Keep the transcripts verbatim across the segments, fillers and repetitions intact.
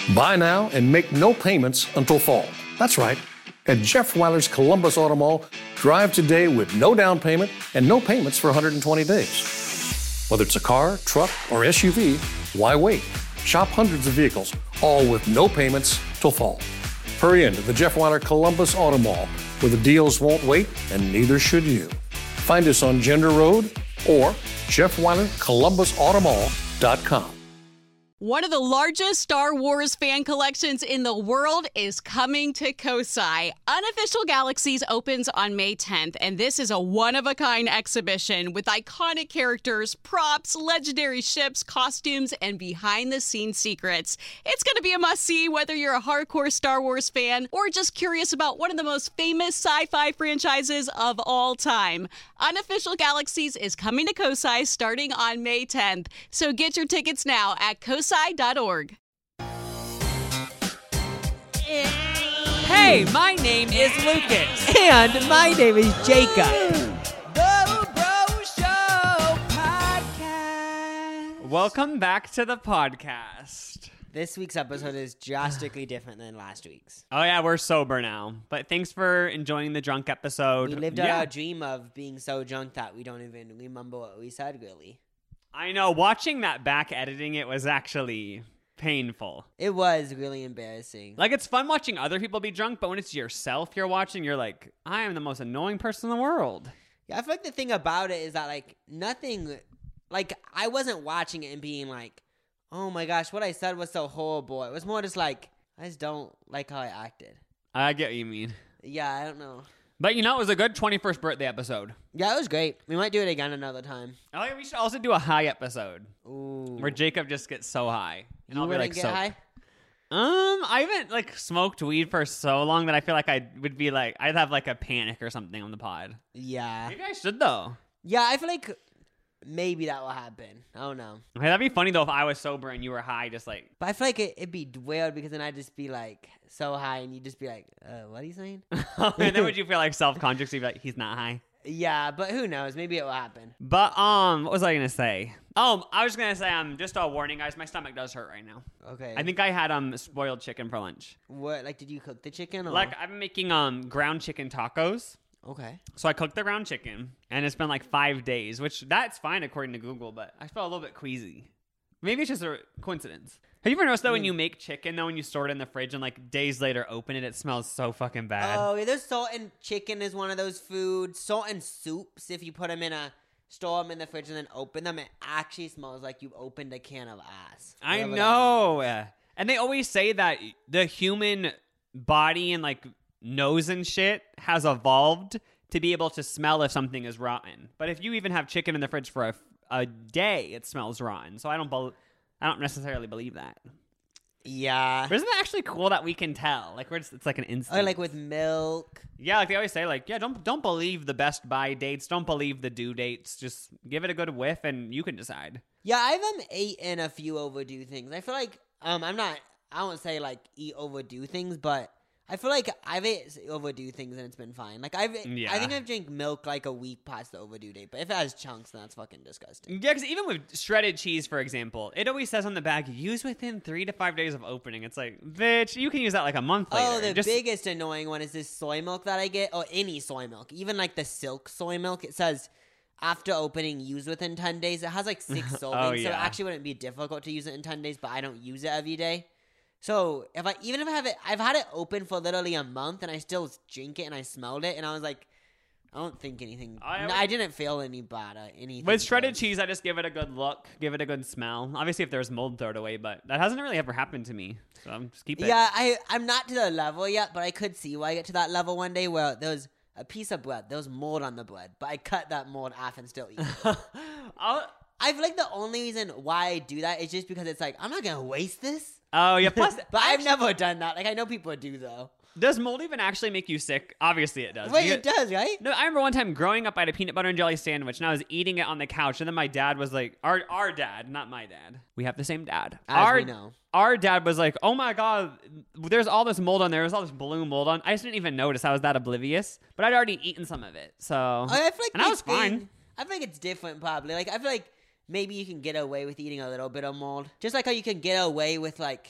Buy now and make no payments until fall. That's right. At Jeff Weiler's Columbus Auto Mall, drive today with no down payment and no payments for one hundred twenty days. Whether it's a car, truck, or S U V, why wait? Shop hundreds of vehicles, all with no payments till fall. Hurry into the Jeff Weiler Columbus Auto Mall, where the deals won't wait and neither should you. Find us on Gender Road or Jeff Weiler Columbus Auto Mall dot com. One of the largest Star Wars fan collections in the world is coming to Kosai. Unofficial Galaxies opens on May tenth, and this is a one-of-a-kind exhibition with iconic characters, props, legendary ships, costumes, and behind-the-scenes secrets. It's going to be a must-see whether you're a hardcore Star Wars fan or just curious about one of the most famous sci-fi franchises of all time. Unofficial Galaxies is coming to Kosai starting on May tenth, so get your tickets now at kosai dot org. Hey, my name is Lucas. And my name is Jacob. The Bro Show Podcast. Welcome back to the podcast. This week's episode is drastically different than last week's. Oh yeah, we're sober now. But thanks for enjoying the drunk episode. We lived yeah. our dream of being so drunk that we don't even remember what we said, really. I know, watching that back editing it was actually painful. It was really embarrassing. Like, it's fun watching other people be drunk, but when it's yourself you're watching, you're like, I am the most annoying person in the world. Yeah, I feel like the thing about it is that, like, nothing, like, I wasn't watching it and being like, oh my gosh, what I said was so horrible. It was more just like, I just don't like how I acted. I get what you mean. Yeah, I don't know. But you know, it was a good twenty-first birthday episode. Yeah, it was great. We might do it again another time. Oh, yeah, we should also do a high episode. Ooh. Where Jacob just gets so high. And You I'll be wouldn't like, get so high? Um, I haven't like smoked weed for so long that I feel like I would be like, I'd have like a panic or something on the pod. Yeah. Maybe I should though. Yeah, I feel like maybe that will happen. I don't know. Okay, that'd be funny though if I was sober and you were high, just like. But I feel like it, it'd be weird because then I'd just be like so high and you'd just be like, uh, what are you saying? And then would you feel like self-conscious? You'd be like, he's not high. Yeah, but who knows? Maybe it will happen. But um, what was I gonna say? Oh, I was gonna say um, just a warning, guys. My stomach does hurt right now. Okay. I think I had um spoiled chicken for lunch. What? Like, did you cook the chicken? Or? Like I'm making um ground chicken tacos. Okay. So I cooked the ground chicken, and it's been like five days, which that's fine according to Google, but I felt a little bit queasy. Maybe it's just a coincidence. Have you ever noticed though when you make chicken though, when you store it in the fridge and like days later open it, it smells so fucking bad. Oh, yeah, there's salt and chicken is one of those foods. Salt and soups, if you put them in a, store them in the fridge and then open them, it actually smells like you opened a can of ass. I Whatever that know. means. And they always say that the human body and like nose and shit has evolved to be able to smell if something is rotten. But if you even have chicken in the fridge for a, a day, it smells rotten. So I don't be- I don't necessarily believe that. Yeah. But isn't it actually cool that we can tell? Like we're just, it's like an instinct. Or like with milk. Yeah, like they always say, like, yeah, don't don't believe the best buy dates. Don't believe the due dates. Just give it a good whiff and you can decide. Yeah, I've um, eaten a few overdue things. I feel like um, I'm not, I won't say like eat overdue things, but I feel like I've ate overdue things and it's been fine. Like I've, Yeah. I think I've drank milk like a week past the overdue date, but if it has chunks, then that's fucking disgusting. Yeah, because even with shredded cheese, for example, it always says on the bag, use within three to five days of opening. It's like, bitch, you can use that like a month later. Oh, the Just- biggest annoying one is this soy milk that I get, or any soy milk, even like the Silk soy milk. It says after opening, use within ten days. It has like six servings, Oh, so it yeah. actually wouldn't be difficult to use it in ten days, but I don't use it every day. So if I even if I have it, I've had it open for literally a month, and I still drink it, and I smelled it, and I was like, I don't think anything. I- no, I didn't feel any bad. Uh, anything With shredded gross. cheese, I just give it a good look, give it a good smell. Obviously, if there's mold, throw it away, but that hasn't really ever happened to me. So I'm just keep it. Yeah, I I'm not to the level yet, but I could see why I get to that level one day where there was a piece of bread, there was mold on the bread, but I cut that mold off and still eat it. I'll- I feel like the only reason why I do that is just because it's like, I'm not going to waste this. oh, yeah. Plus, But I've actually- never done that. Like, I know people do, though. does mold even actually make you sick? Obviously, it does. Wait, You it get- does, right? No, I remember one time growing up, I had a peanut butter and jelly sandwich, and I was eating it on the couch, and then my dad was like, our our dad, not my dad. We have the same dad. As our, we know. Our dad was like, oh my God, there's all this mold on there. There's all this blue mold on. I just didn't even notice. I was that oblivious. But I'd already eaten some of it. So, I feel like and I the was fine. thing- I feel like it's different, probably. Like, I feel like maybe you can get away with eating a little bit of mold. Just like how you can get away with, like,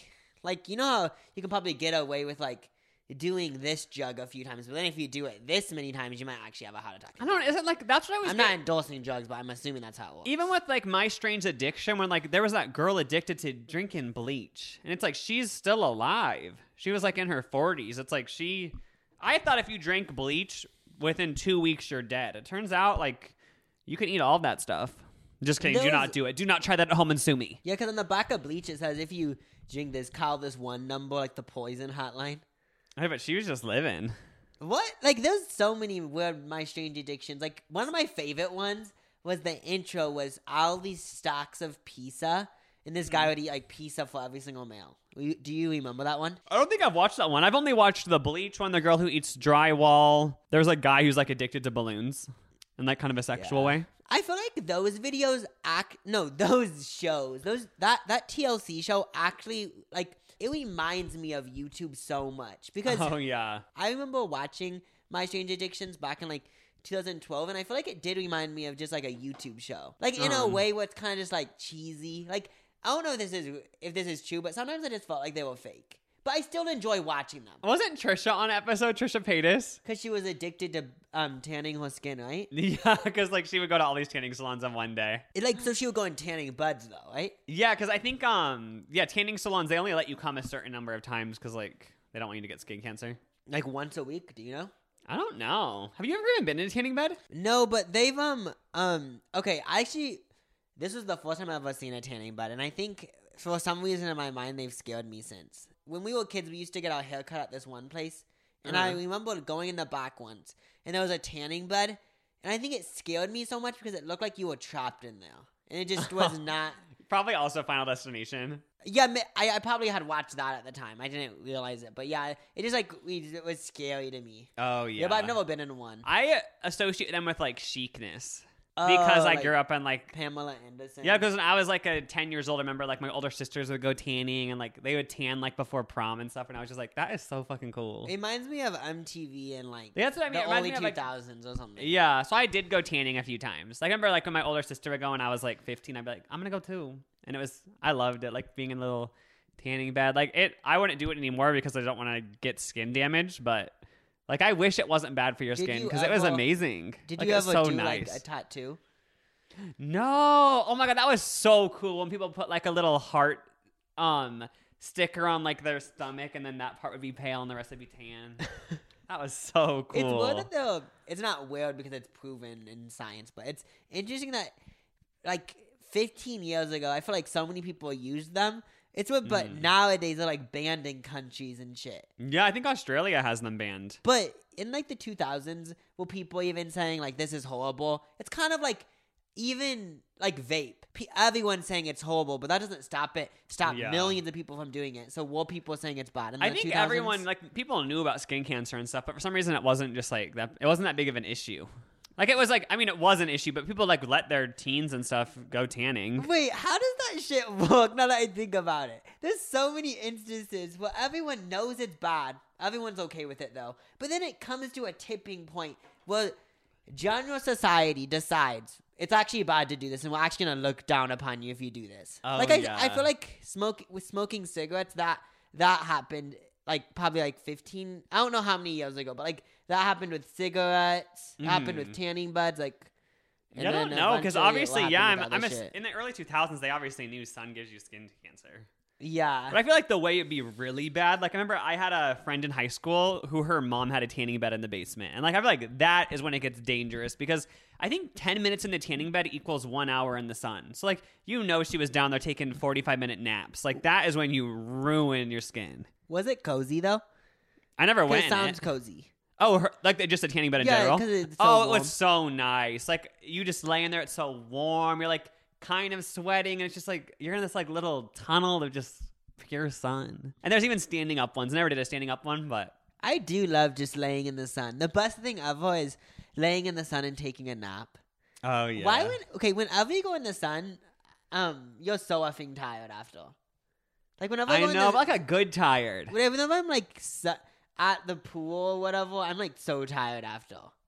Like, you know how you can probably get away with, like, doing this jug a few times, but then if you do it this many times, you might actually have a heart attack. I don't know. Is it like that's what I was? I'm think- not endorsing drugs, but I'm assuming that's how it works. Even with like My Strange Addiction, when like there was that girl addicted to drinking bleach, and it's like she's still alive. She was like in her forties. It's like she. I thought if you drank bleach within two weeks, you're dead. It turns out like you can eat all of that stuff. Just kidding. Do Those- not do it. Do not try that at home and sue me. Yeah, because on the back of Bleach it says if you drink this, call this one number, like the poison hotline. Hey, but she was just living. What? Like, there's so many weird My Strange Addictions. Like, one of my favorite ones was the intro was all these stacks of pizza, and this guy would eat, like, pizza for every single meal. Do you remember that one? I don't think I've watched that one. I've only watched the bleach one, the girl who eats drywall. There's a guy who's like addicted to balloons in like kind of a sexual Yeah. way. I feel like those videos act no, those shows, those that that T L C show actually like it reminds me of YouTube so much because Oh yeah. I remember watching My Strange Addictions back in like two thousand twelve, and I feel like it did remind me of just like a YouTube show, like in a Um. way where it's kind of just like cheesy. Like I don't know if this is if this is true, but sometimes I just felt like they were fake. But I still enjoy watching them Wasn't Trisha on episode Trisha Paytas? because she was addicted to um tanning her skin, right? Yeah, because like she would go to all these tanning salons in one day. It, like so she would go in tanning buds though, right? Yeah, because I think um yeah tanning salons they only let you come a certain number of times because like they don't want you to get skin cancer. Like once a week. Do you know? I don't know. Have you ever even been in a tanning bed? No, but they've um um okay. I actually this was the first time I've ever seen a tanning bed, and I think for some reason in my mind they've scared me since. When we were kids, we used to get our hair cut at this one place, and I Uh-huh. remember going in the back once, and there was a tanning bed, and I think it scared me so much because it looked like you were trapped in there, and it just was not. Probably also Final Destination. Yeah, ma- I, I probably had watched that at the time. I didn't realize it, but yeah, it just like it was scary to me. Oh yeah. Yeah, but I've never been in one. I associate them with like chicness because Oh, I like grew up in like Pamela Anderson. yeah, because when I was like a ten years old, I remember like my older sisters would go tanning and like they would tan like before prom and stuff, and I was just like, that is so fucking cool. It reminds me of M T V and like Yeah, that's what I mean. It the reminds early me of, two like- thousands or something. Yeah, so I did go tanning a few times. Like I remember like when my older sister would go and I was like fifteen, I'd be like, I'm gonna go too, and it was I loved it, like being in a little tanning bed. Like it, I wouldn't do it anymore because I don't want to get skin damage, but. Like I wish it wasn't bad for your Did skin you because it was ever- amazing. Did Like, you it's ever so do nice. like a tattoo? No. Oh my god, that was so cool when people put like a little heart um sticker on like their stomach and then that part would be pale and the rest would be tan. That was so cool. It's weird that the it's not weird because it's proven in science, but it's interesting that like fifteen years ago, I feel like so many people used them. It's what, but Mm. nowadays they're like banned in countries and shit. Yeah, I think Australia has them banned. But in like the two thousands, were people even saying like this is horrible? It's kind of like even like vape. P- everyone's saying it's horrible, but that doesn't stop it. Stop Yeah. millions of people from doing it. So were people saying it's bad? In I the think two thousands? everyone like people knew about skin cancer and stuff, but for some reason it wasn't just like that. It wasn't that big of an issue. Like it was like I mean it was an issue, but people like let their teens and stuff go tanning. Wait, how does that shit work now that I think about it? There's so many instances where everyone knows it's bad. Everyone's okay with it though. But then it comes to a tipping point where general society decides it's actually bad to do this and we're actually going to look down upon you if you do this. Oh, like I, yeah. I feel like smoke with smoking cigarettes that that happened like probably like fifteen I don't know how many years ago, but like that happened with cigarettes, it happened with Mhm. tanning buds like and Yeah, I don't then know because eventually it obviously, happened yeah, with I'm, other I'm a, shit. in the early two thousands. They obviously knew sun gives you skin cancer. Yeah. But I feel like the way it'd be really bad. Like I remember I had a friend in high school who her mom had a tanning bed in the basement, and like I feel like that is when it gets dangerous because I think ten minutes in the tanning bed equals one hour in the sun. So like you know she was down there taking forty-five minute naps. Like that is when you ruin your skin. Was it cozy though? I never 'Cause went. it in sounds it. cozy. Oh, her, like just a tanning bed in Yeah, general. 'cause it's so oh, it warm. was so nice. Like you just laying there, it's so warm. You're like kind of sweating, and it's just like you're in this like little tunnel of just pure sun. And there's even standing up ones. I never did a standing up one, but I do love just laying in the sun. The best thing ever is laying in the sun and taking a nap. oh yeah. Why would okay? Whenever you go in the sun, um, you're so effing tired after. Like whenever I, I go know, in the, but like a good tired. whenever I'm like su- at the pool or whatever, I'm like so tired after.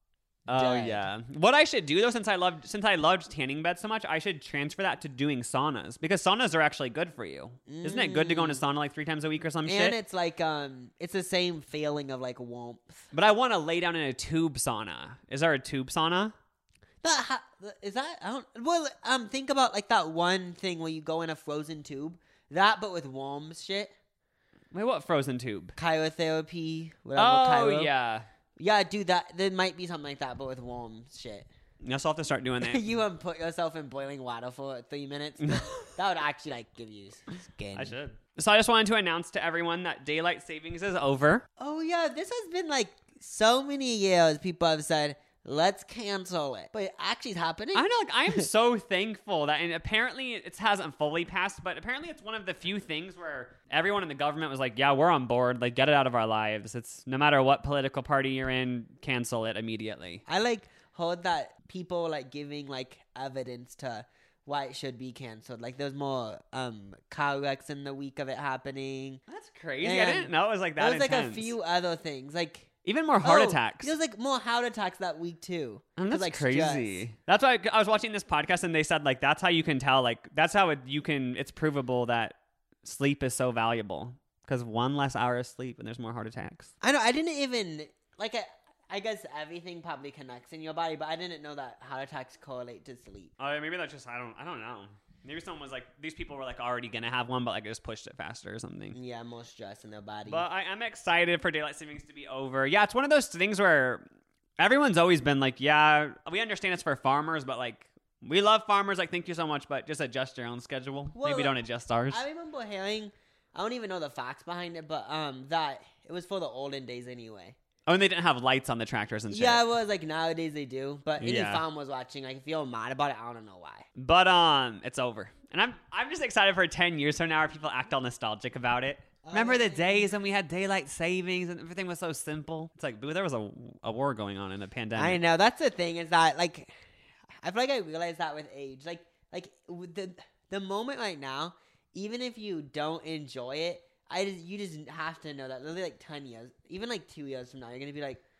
Oh dead. yeah. What I should do though, since I loved since I loved tanning beds so much, I should transfer that to doing saunas because saunas are actually good for you. Mm. Isn't it good to go into sauna like three times a week or some and shit? And it's like um, it's the same feeling of like warmth. But I want to lay down in a tube sauna. Is there a tube sauna? That ha- is that I don't. Well, um, think about like that one thing where you go in a frozen tube. That, but with warm shit. Wait, what frozen tube? Cryotherapy. Whatever. Oh Cryo. yeah. Yeah, dude, that there might be something like that, but with warm shit. I still have to start doing that. You um, put yourself in boiling water for three minutes. That would actually like give you skin. I should. So I just wanted to announce to everyone that daylight savings is over. Oh yeah, this has been like so many years. People have said, "Let's cancel it," but it actually is happening. I know, like I'm so thankful that, and apparently it hasn't fully passed, but apparently it's one of the few things where everyone in the government was like, "Yeah, we're on board. Like, get it out of our lives. It's no matter what political party you're in, cancel it immediately." I like heard that people like giving like evidence to why it should be canceled. Like there's more um car wrecks in the week of it happening. That's crazy. And I didn't know it was like that. There was like intense. a few other things, like even more heart oh, attacks. There was like more heart attacks that week too. And that's like, crazy. stress. That's why I, I was watching this podcast and they said like that's how you can tell like that's how it, you can it's provable that sleep is so valuable because one less hour of sleep and there's more heart attacks. I know. I didn't even like. I, I guess everything probably connects in your body, but I didn't know that heart attacks correlate to sleep. Oh, maybe that's just I don't I don't know. Maybe someone was like these people were like already gonna have one, but like just pushed it faster or something. Yeah, more stress in their body. But I am excited for daylight savings to be over. Yeah, it's one of those things where everyone's always been like, yeah, we understand it's for farmers, but like we love farmers. Like, thank you so much, but just adjust your own schedule. Well, Maybe don't adjust ours. I remember hearing, I don't even know the facts behind it, but um, that it was for the olden days anyway. Oh, and they didn't have lights on the tractors and shit. Yeah, it was like nowadays they do, but any Yeah. farm was watching. Like if you're mad about it, I don't know why. But um, it's over, and I'm I'm just excited for ten years from now where people act all nostalgic about it. Remember the days when we had daylight savings and everything was so simple? It's like, boo, there was a, a war going on in a pandemic. I know that's the thing is that like I feel like I realized that with age, like like with the the moment right now, even if you don't enjoy it, I just you just have to know that literally like ten years, even like two years from now, you're gonna be like,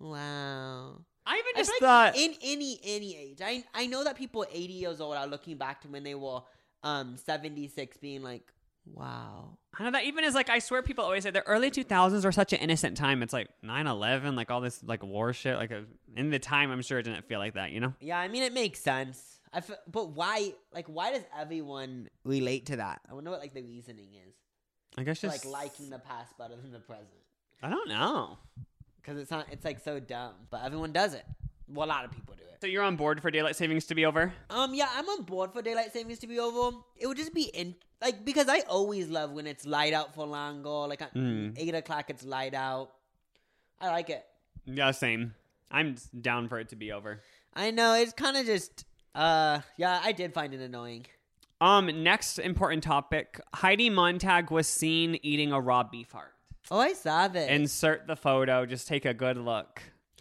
wow. I even I just feel like thought in any any age, I I know that people eighty years old are looking back to when they were um seventy-six, being like, wow. I know that even as like I swear people always say the early two thousands were such an innocent time. It's like nine eleven, like all this like war shit. Like a, in the time, I'm sure it didn't feel like that. You know? Yeah, I mean it makes sense. I f- but why? Like, why does everyone relate to that? I wonder what like the reasoning is. I guess just Like liking the past better than the present. I don't know. Because it's not. It's like so dumb, but everyone does it. Well, a lot of people do it. So you're on board for daylight savings to be over? Um, yeah, I'm on board for daylight savings to be over. It would just be in like because I always love when it's light out for longer. Like at Mm. eight o'clock, it's light out. I like it. Yeah, same. I'm just down for it to be over. I know it's kind of just. Uh, yeah, I did find it annoying. Um, next important topic: Heidi Montag was seen eating a raw beef heart. Oh, I saw this. Insert the photo. Just take a good look.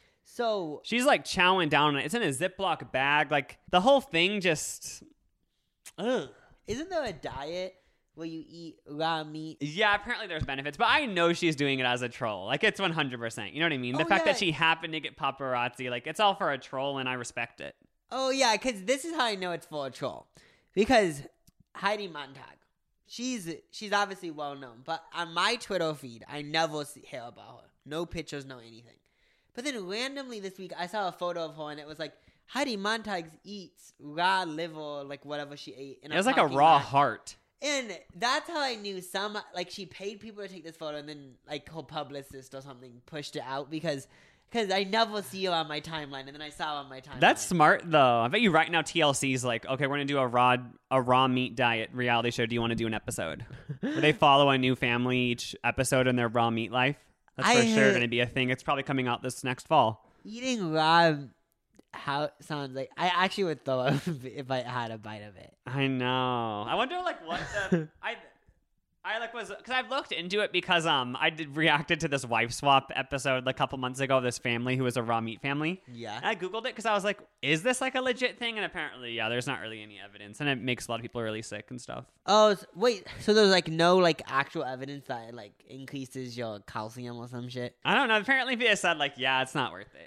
So She's like chowing down on it. It's in a Ziploc bag. Like the whole thing just. Ugh. isn't there a diet where you eat raw meat? Yeah, apparently there's benefits, but I know she's doing it as a troll. Like it's one hundred percent. You know what I mean? The Oh, fact yeah. that she happened to get paparazzi, like it's all for a troll, and I respect it. Oh yeah, because this is how I know it's for a troll. Because Heidi Montag, she's she's obviously well known, but on my Twitter feed, I never see, hear about her. No pictures, no anything. But then randomly this week, I saw a photo of her, and it was like Heidi Montag eats raw liver, like whatever she ate. In It was like a raw heart. And that's how I knew some, like she paid people to take this photo, and then like her publicist or something pushed it out because. Because I never see her on my timeline, and then I saw her on my timeline. That's smart, though. I bet you right now T L C's like, okay, we're gonna do a raw a raw meat diet reality show. Do you want to do an episode where they follow a new family each episode in their raw meat life? That's for I sure hate- gonna be a thing. It's probably coming out this next fall. Eating raw, how sounds like I actually would throw up if I had a bite of it. I know. I wonder like what the I I like was because I've looked into it because um I did reacted to this wife swap episode like, a couple months ago of this family who was a raw meat family. Yeah. And I googled it because I was like, is this like a legit thing? And apparently, yeah, there's not really any evidence, and it makes a lot of people really sick and stuff. Oh s- wait, so there's like no like actual evidence that it like increases your calcium or some shit. I don't know. Apparently, they said like, yeah, it's not worth it.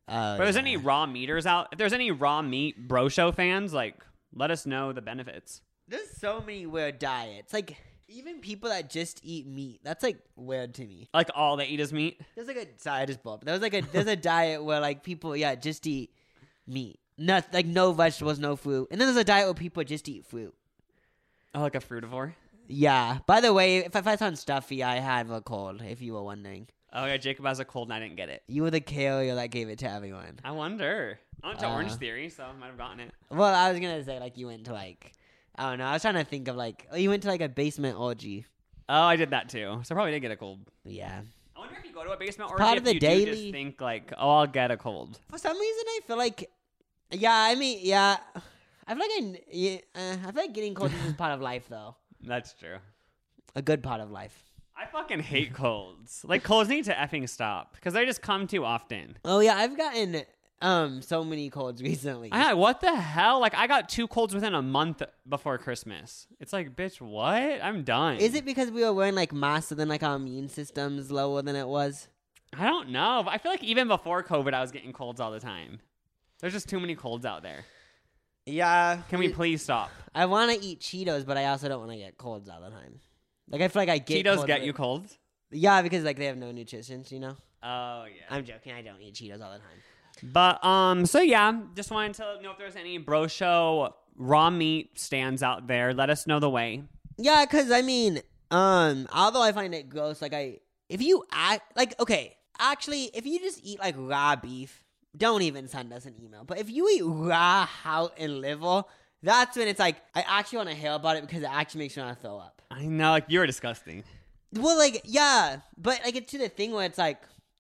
Oh, But if there's yeah. any raw meaters out, if there's any raw meat bro show fans, like, let us know the benefits. There's so many weird diets. Like, even people that just eat meat, that's like weird to me. Like, all they eat is meat. There's like a sorry, I just burped. There was like a there's a diet where like people yeah just eat meat, not like no vegetables, no fruit, and then there's a diet where people just eat fruit. Oh, like a fruitivore. Yeah. By the way, if, if I sound stuffy, I have a cold. If you were wondering, Oh yeah, Jacob has a cold and I didn't get it. you were the carrier that gave it to everyone. I wonder. I went to Uh. Orange Theory, so I might have gotten it. Well, I was gonna say like you went to like I don't know. I was trying to think of like oh, you went to like a basement orgy. Oh, I did that too. So I probably did get a cold. Yeah. I wonder if you go to a basement It's orgy, part if of the you do daily- just think like, oh, I'll get a cold. For some reason, I feel like, yeah, I mean, yeah, I feel like I, yeah, uh, I feel like getting colds is part of life, though. That's true. A good part of life. I fucking hate colds. Like, colds need to effing stop because they just come too often. Oh yeah, I've gotten um so many colds recently. I, what the hell? Like, I got two colds within a month before Christmas. It's like, bitch, what? I'm done. Is it because we were wearing like masks and then like our immune system's lower than it was? I don't know. I feel like even before COVID, I was getting colds all the time. There's just too many colds out there. Yeah. Can we please stop? I want to eat Cheetos, but I also don't want to get colds all the time. Like I feel like I get Cheetos colds get with- you colds? Yeah, because like they have no nutrition, you know. Oh, yeah. I'm joking. I don't eat Cheetos all the time. But, um, so yeah, just wanted to know if there's any bro show raw meat stands out there. Let us know the way. Yeah, because I mean, um, although I find it gross, like I, if you act like okay, actually, if you just eat like raw beef, don't even send us an email. But if you eat raw heart and liver, that's when it's like I actually want to hear about it because it actually makes me want to throw up. I know, like, you're disgusting. Well, like yeah, but like it's to the thing where it's like,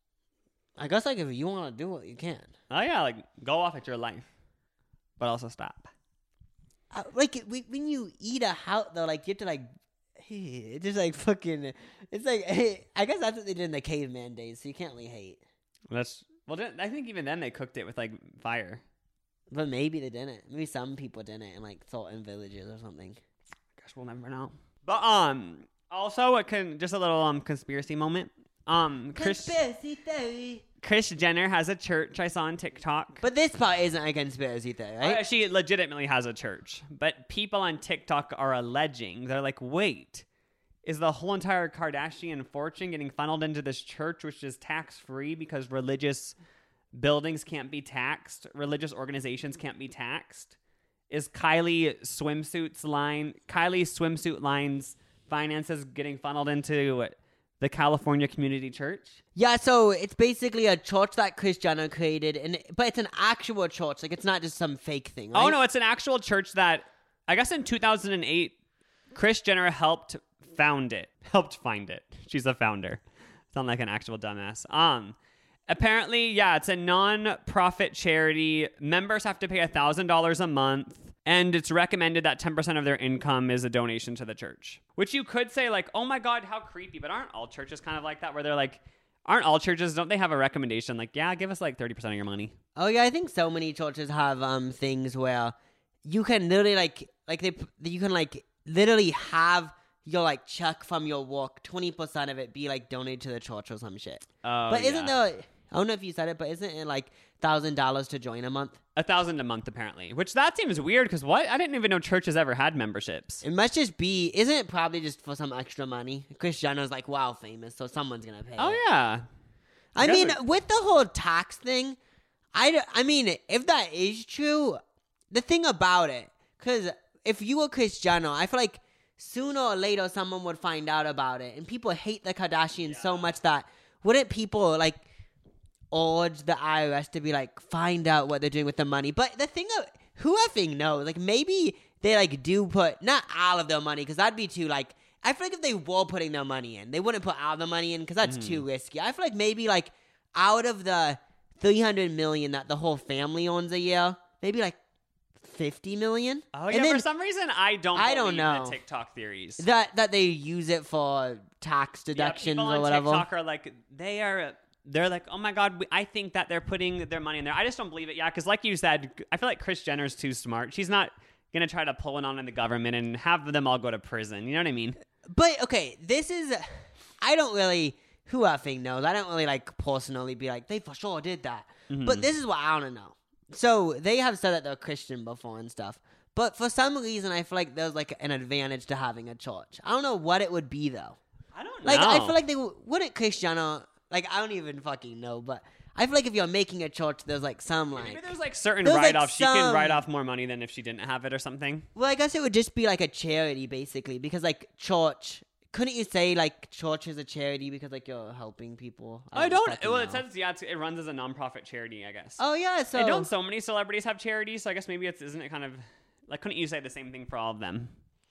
I guess like if you want to do it, you can. Oh, yeah, like, go off at your life. But also stop. Uh, like we, when you eat a heart though, like you have to like. It's just like fucking. It's like I guess that's what they did in the caveman days, so you can't really hate. That's, well, didn't- I think even then they cooked it with, like, fire. But maybe they didn't. Maybe some people didn't in like certain villages or something. Guess we'll never know. But, um, also, it can, just a little, um, conspiracy moment. Um, Chris, Conspiracy theory. Kris Jenner has a church I saw on TikTok. But this part isn't a conspiracy theory, right? Uh, she legitimately has a church. But people on TikTok are alleging, they're like, wait, is the whole entire Kardashian fortune getting funneled into this church, which is tax-free because religious buildings can't be taxed, religious organizations can't be taxed? Is Kylie swimsuits line, Kylie swimsuit lines finances getting funneled into the California Community Church? Yeah, so it's basically a church that Kris Jenner created, and but it's an actual church. Like it's not just some fake thing. Right? Oh, no, it's an actual church that, I guess in two thousand eight, Kris Jenner helped found it. Helped find it. She's a founder. Sound like an actual dumbass. Um, apparently, yeah, it's a non-profit charity. Members have to pay one thousand dollars a month, and it's recommended that ten percent of their income is a donation to the church. Which you could say, like, oh my God, how creepy. But aren't all churches kind of like that, where they're like, aren't all churches, don't they have a recommendation? Like, yeah, give us like thirty percent of your money. Oh yeah, I think so many churches have um things where you can literally like like they you can like literally have your like check from your work, twenty percent of it be like donated to the church or some shit. Oh, but isn't yeah. there? I don't know if you said it, but isn't it like thousand dollars to join a month? A thousand a month, apparently. Which that seems weird, because what? I didn't even know churches ever had memberships. It must just be. Isn't it probably just for some extra money? Kris Jenner's like wow famous, so someone's gonna pay. Oh, it. yeah. I guess mean, it- with the whole tax thing, I, d- I mean, if that is true, the thing about it, because if you were Kris Jenner, I feel like sooner or later someone would find out about it, and people hate the Kardashians so much that wouldn't people like urge the I R S to be like find out what they're doing with the money? But the thing of who effing knows, like maybe they like do put not all of their money because that'd be too like. I feel like if they were putting their money in, they wouldn't put all the money in because that's Mm-hmm. too risky. I feel like maybe like out of the three hundred million that the whole family owns a year, maybe like fifty million. Oh, And yeah, then for some reason, I don't I don't believe know. the TikTok theories. that that they use it for tax Yeah, deductions people or on whatever. TikTok are like, they are, they're like, oh my God, we, I think that they're putting their money in there. I just don't believe it, yeah, because like you said, I feel like Kris Jenner's too smart. She's not going to try to pull it on in the government and have them all go to prison. You know what I mean? But okay, this is I don't really who effing knows. I don't really like personally be like they for sure did that. Mm-hmm. But this is what I want to know. So they have said that they're Christian before and stuff. But for some reason, I feel like there's like an advantage to having a church. I don't know what it would be though. I don't Like know. I feel like they w- wouldn't Cristiano. Like I don't even fucking know. But I feel like if you're making a church, there's like some like. Maybe there's like certain There's, like, write-offs. She can some- write off more money than if she didn't have it or something. Well, I guess it would just be like a charity, basically, because like church. Couldn't you say like church is a charity because like you're helping people? I don't. fucking Well, it know. says yeah, it's, it runs as a non-profit charity, I guess. Oh yeah, so and don't so many celebrities have charities? So I guess maybe it's isn't it kind of like couldn't you say the same thing for all of them?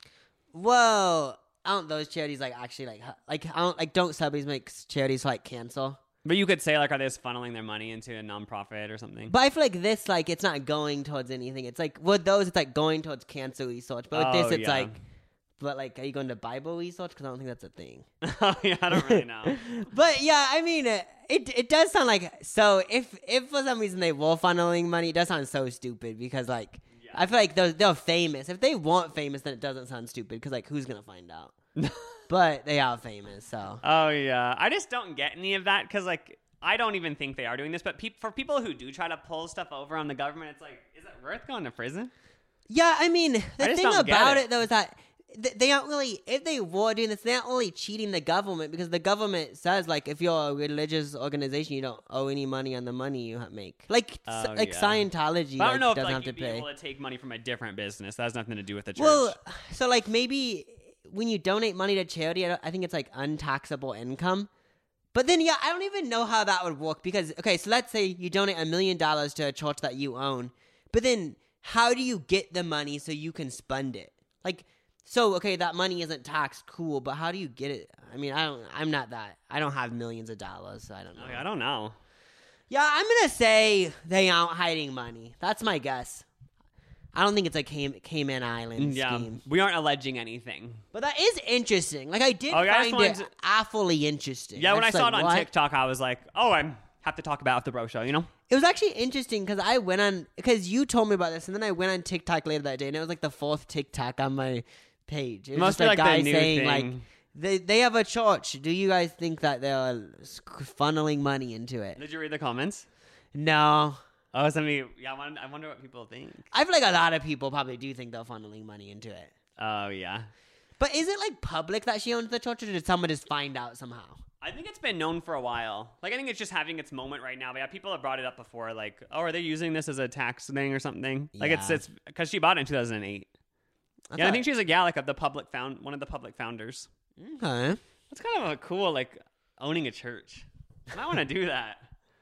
Whoa, aren't those charities like actually like hu- like I don't like don't celebrities make charities for like cancer? But you could say like, are they just funneling their money into a non-profit or something? But I feel like this like it's not going towards anything. It's like with those it's like going towards cancer research. But with Oh, this it's yeah. like, but like are you going to Bible research? Because I don't think that's a thing. Oh yeah, I don't really know. But yeah, I mean, it, it it does sound like so. If if for some reason they were funneling money, it does sound so stupid because like Yeah. I feel like they're they're famous. If they weren't famous, then it doesn't sound stupid because like who's gonna find out? But they are famous, so Oh yeah, I just don't get any of that because like I don't even think they are doing this. But peop for people who do try to pull stuff over on the government, it's like, is it worth going to prison? yeah. I mean, the I just thing don't get about it. it though is that th- they aren't really. If they were doing this, they aren't really cheating the government because the government says like if you're a religious organization, you don't owe any money on the money you ha- make. Like s- Oh, like yeah. Scientology, But I like, don't know if doesn't like have you'd to be pay. able to take money from a different business. That has nothing to do with the church. Well, so like maybe when you donate money to charity, I, don't- I think it's like untaxable income. But then, yeah, I don't even know how that would work because, okay, so let's say you donate a million dollars to a church that you own, but then how do you get the money so you can spend it? Like, so, okay, that money isn't taxed, cool, but how do you get it? I mean, I don't, I'm not that, I don't have millions of dollars, so I don't know. Okay, I don't know. Yeah, I'm gonna say they aren't hiding money. That's my guess. I don't think it's a Cayman, Cayman Island Yeah, scheme. we aren't alleging anything. But that is interesting. Like I did Oh, yeah, I just find it wanted to- awfully interesting. Yeah, when I was saw like, it on what? TikTok, I was like, oh, I have to talk about the bro show, you know? It was actually interesting because I went on because you told me about this, and then I went on TikTok later that day, and it was like the fourth TikTok on my page. It was Must just be a like guy the new saying thing. like they they have a church. Do you guys think that they're funneling money into it? Did you read the comments? No. Oh, somebody. Yeah, I wonder, I wonder what people think. I feel like a lot of people probably do think they're funneling money into it. Oh yeah. But is it like public that she owns the church, or did someone just find out somehow? I think it's been known for a while. Like, I think it's just having its moment right now. But yeah, people have brought it up before. Like, oh, are they using this as a tax thing or something? Like, it's Yeah. it's because she bought it in two thousand eight. I Yeah, I thought- think she's like yeah, like a, the public found one of the public founders. Okay. That's kind of a cool like owning a church. I might want to do that.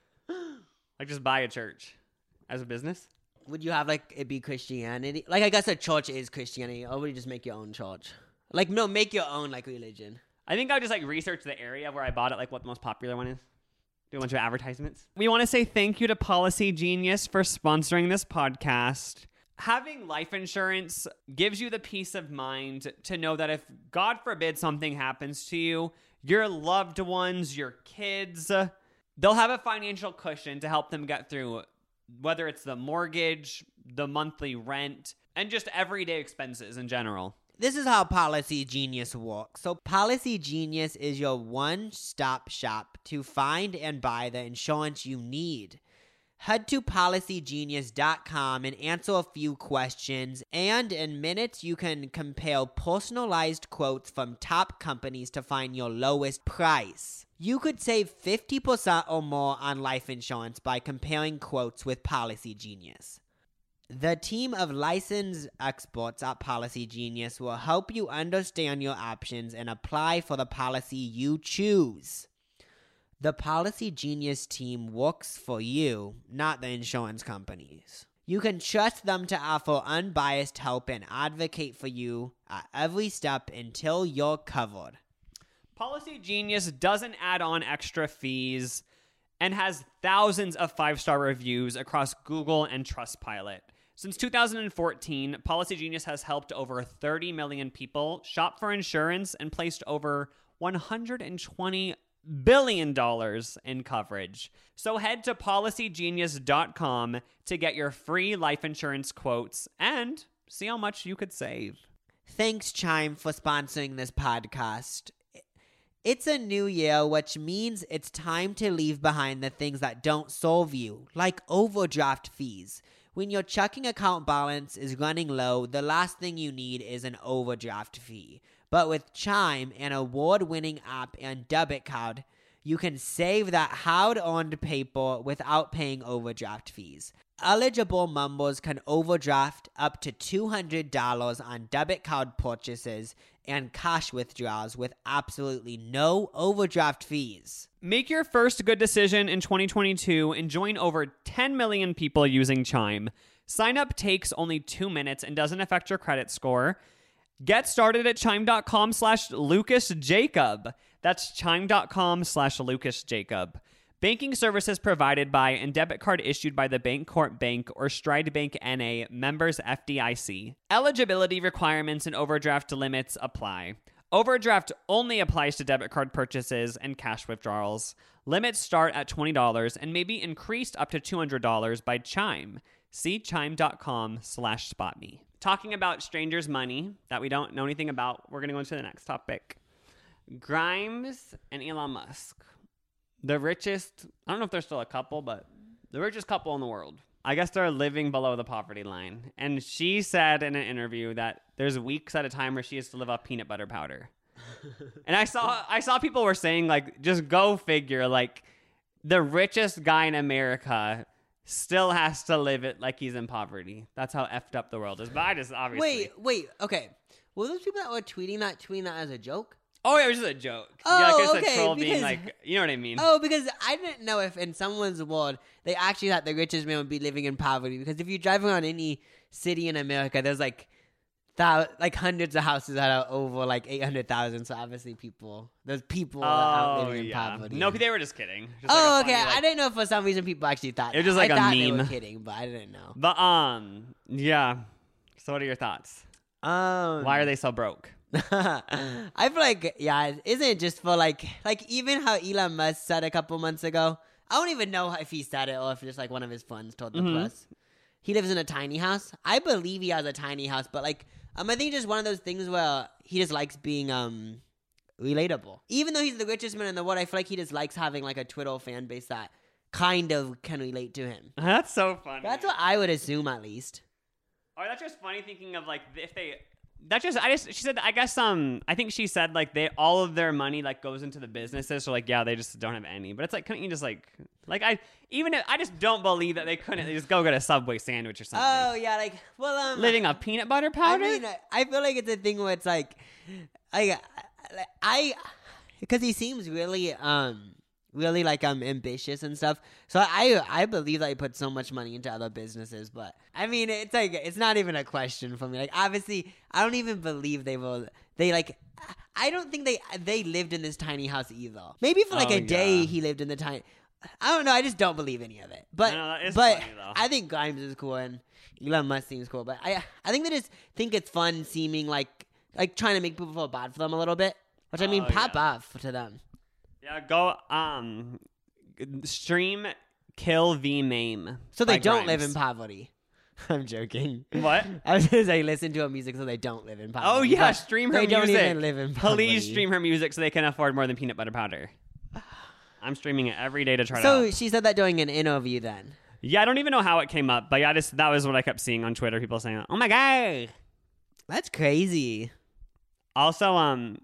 Like, just buy a church as a business. Would you have like it be Christianity? Like I guess a church is Christianity, or would you just make your own church? Like no, make your own like religion. I think I would just like research the area where I bought it, like what the most popular one is. Do a bunch of advertisements. We want to say thank you to Policy Genius for sponsoring this podcast. Having life insurance gives you the peace of mind to know that if, God forbid, something happens to you, your loved ones, your kids, uh, they'll have a financial cushion to help them get through, whether it's the mortgage, the monthly rent, and just everyday expenses in general. This is how Policy Genius works. So Policy Genius is your one-stop shop to find and buy the insurance you need. Head to policy genius dot com and answer a few questions, and in minutes you can compare personalized quotes from top companies to find your lowest price. You could save fifty percent or more on life insurance by comparing quotes with Policy Genius. The team of licensed experts at Policy Genius will help you understand your options and apply for the policy you choose. The Policy Genius team works for you, not the insurance companies. You can trust them to offer unbiased help and advocate for you at every step until you're covered. Policy Genius doesn't add on extra fees and has thousands of five-star reviews across Google and Trustpilot. Since two thousand fourteen, Policy Genius has helped over thirty million people shop for insurance and placed over one hundred twenty billion dollars in coverage. So head to policy genius dot com to get your free life insurance quotes and see how much you could save. Thanks, Chime, for sponsoring this podcast. It's a new year, which means it's time to leave behind the things that don't serve you, like overdraft fees. When your checking account balance is running low, the last thing you need is an overdraft fee. But with Chime, an award-winning app and debit card, you can save that hard-earned paper without paying overdraft fees. Eligible members can overdraft up to two hundred dollars on debit card purchases and cash withdrawals with absolutely no overdraft fees. Make your first good decision in twenty twenty-two and join over ten million people using Chime. Sign up takes only two minutes and doesn't affect your credit score. Get started at chime.com slash Lucas Jacob. That's chime.com slash Lucas Jacob. Banking services provided by and debit card issued by the Bancorp Bank or Stride Bank N A, members F D I C. Eligibility requirements and overdraft limits apply. Overdraft only applies to debit card purchases and cash withdrawals. Limits start at twenty dollars and may be increased up to two hundred dollars by Chime. See chime.com slash spotme. Talking about strangers' money that we don't know anything about, we're going to go into the next topic. Grimes and Elon Musk. The richest, I don't know if they're still a couple, but the richest couple in the world. I guess they're living below the poverty line. And she said in an interview that there's weeks at a time where she has to live off peanut butter powder. And I saw I saw people were saying, like, just go figure, like, the richest guy in America still has to live it like he's in poverty. That's how effed up the world is. But I just obviously... Wait, wait, okay. Were those people that were tweeting that, tweeting that as a joke? Oh, yeah, it was just a joke. Oh, yeah, like it's okay, a troll because- being like, you know what I mean? Oh, because I didn't know if in someone's world they actually thought the richest man would be living in poverty. Because if you drive around any city in America, there's like thou- like hundreds of houses that are over like eight hundred thousand. So obviously people, there's people that are Oh, living in yeah. poverty. No, they were just kidding. Just Oh, like a okay. funny, like- I didn't know if for some reason people actually thought It was that. just like I a thought they were meme. kidding, but I didn't know. But, um, yeah. So what are your thoughts? Um, Why are they so broke? I feel like, yeah, isn't it just for like, like even how Elon Musk said a couple months ago? I don't even know if he said it or if just like one of his friends told the Mhm. press. He lives in a tiny house. I believe he has a tiny house, but like, um, I think just one of those things where he just likes being um relatable. Even though he's the richest man in the world, I feel like he just likes having like a Twitter fan base that kind of can relate to him. That's so funny. That's what I would assume, at least. Oh, that's just funny thinking of like if they. That just I just she said I guess um I think she said like they all of their money like goes into the businesses, so like yeah they just don't have any, but it's like couldn't you just like like I even if I just don't believe that they couldn't just go get a Subway sandwich or something. Oh yeah, like well, um, Living off peanut butter I powder. mean, I- I feel like it's a thing where it's like, I, I, because he seems really, um, really like um ambitious and stuff. So I, I believe that he put so much money into other businesses. But I mean, it's like it's not even a question for me. Like obviously, I don't even believe they will. They like. I don't think they they lived in this tiny house either. Maybe for like Oh, a day yeah. he lived in the tiny. I don't know. I just don't believe any of it. But No, that is but funny, though. I think Grimes is cool and Elon Musk seems cool. But I I think they just think it's fun seeming like like trying to make people feel bad for them a little bit. Which I mean, Oh, pop yeah. off to them. Yeah, go um stream Kill v Mame. So they by don't live Grimes. in poverty. I'm joking. What? I was gonna say listen to her music so they don't live in poverty. Oh yeah, but stream her they music. don't even live in poverty. Please stream her music so they can afford more than peanut butter powder. I'm streaming it every day to try So to help. she said that during an interview then. Yeah, I don't even know how it came up, but yeah, just that was what I kept seeing on Twitter. People saying, "Oh my god!" That's crazy. Also, um,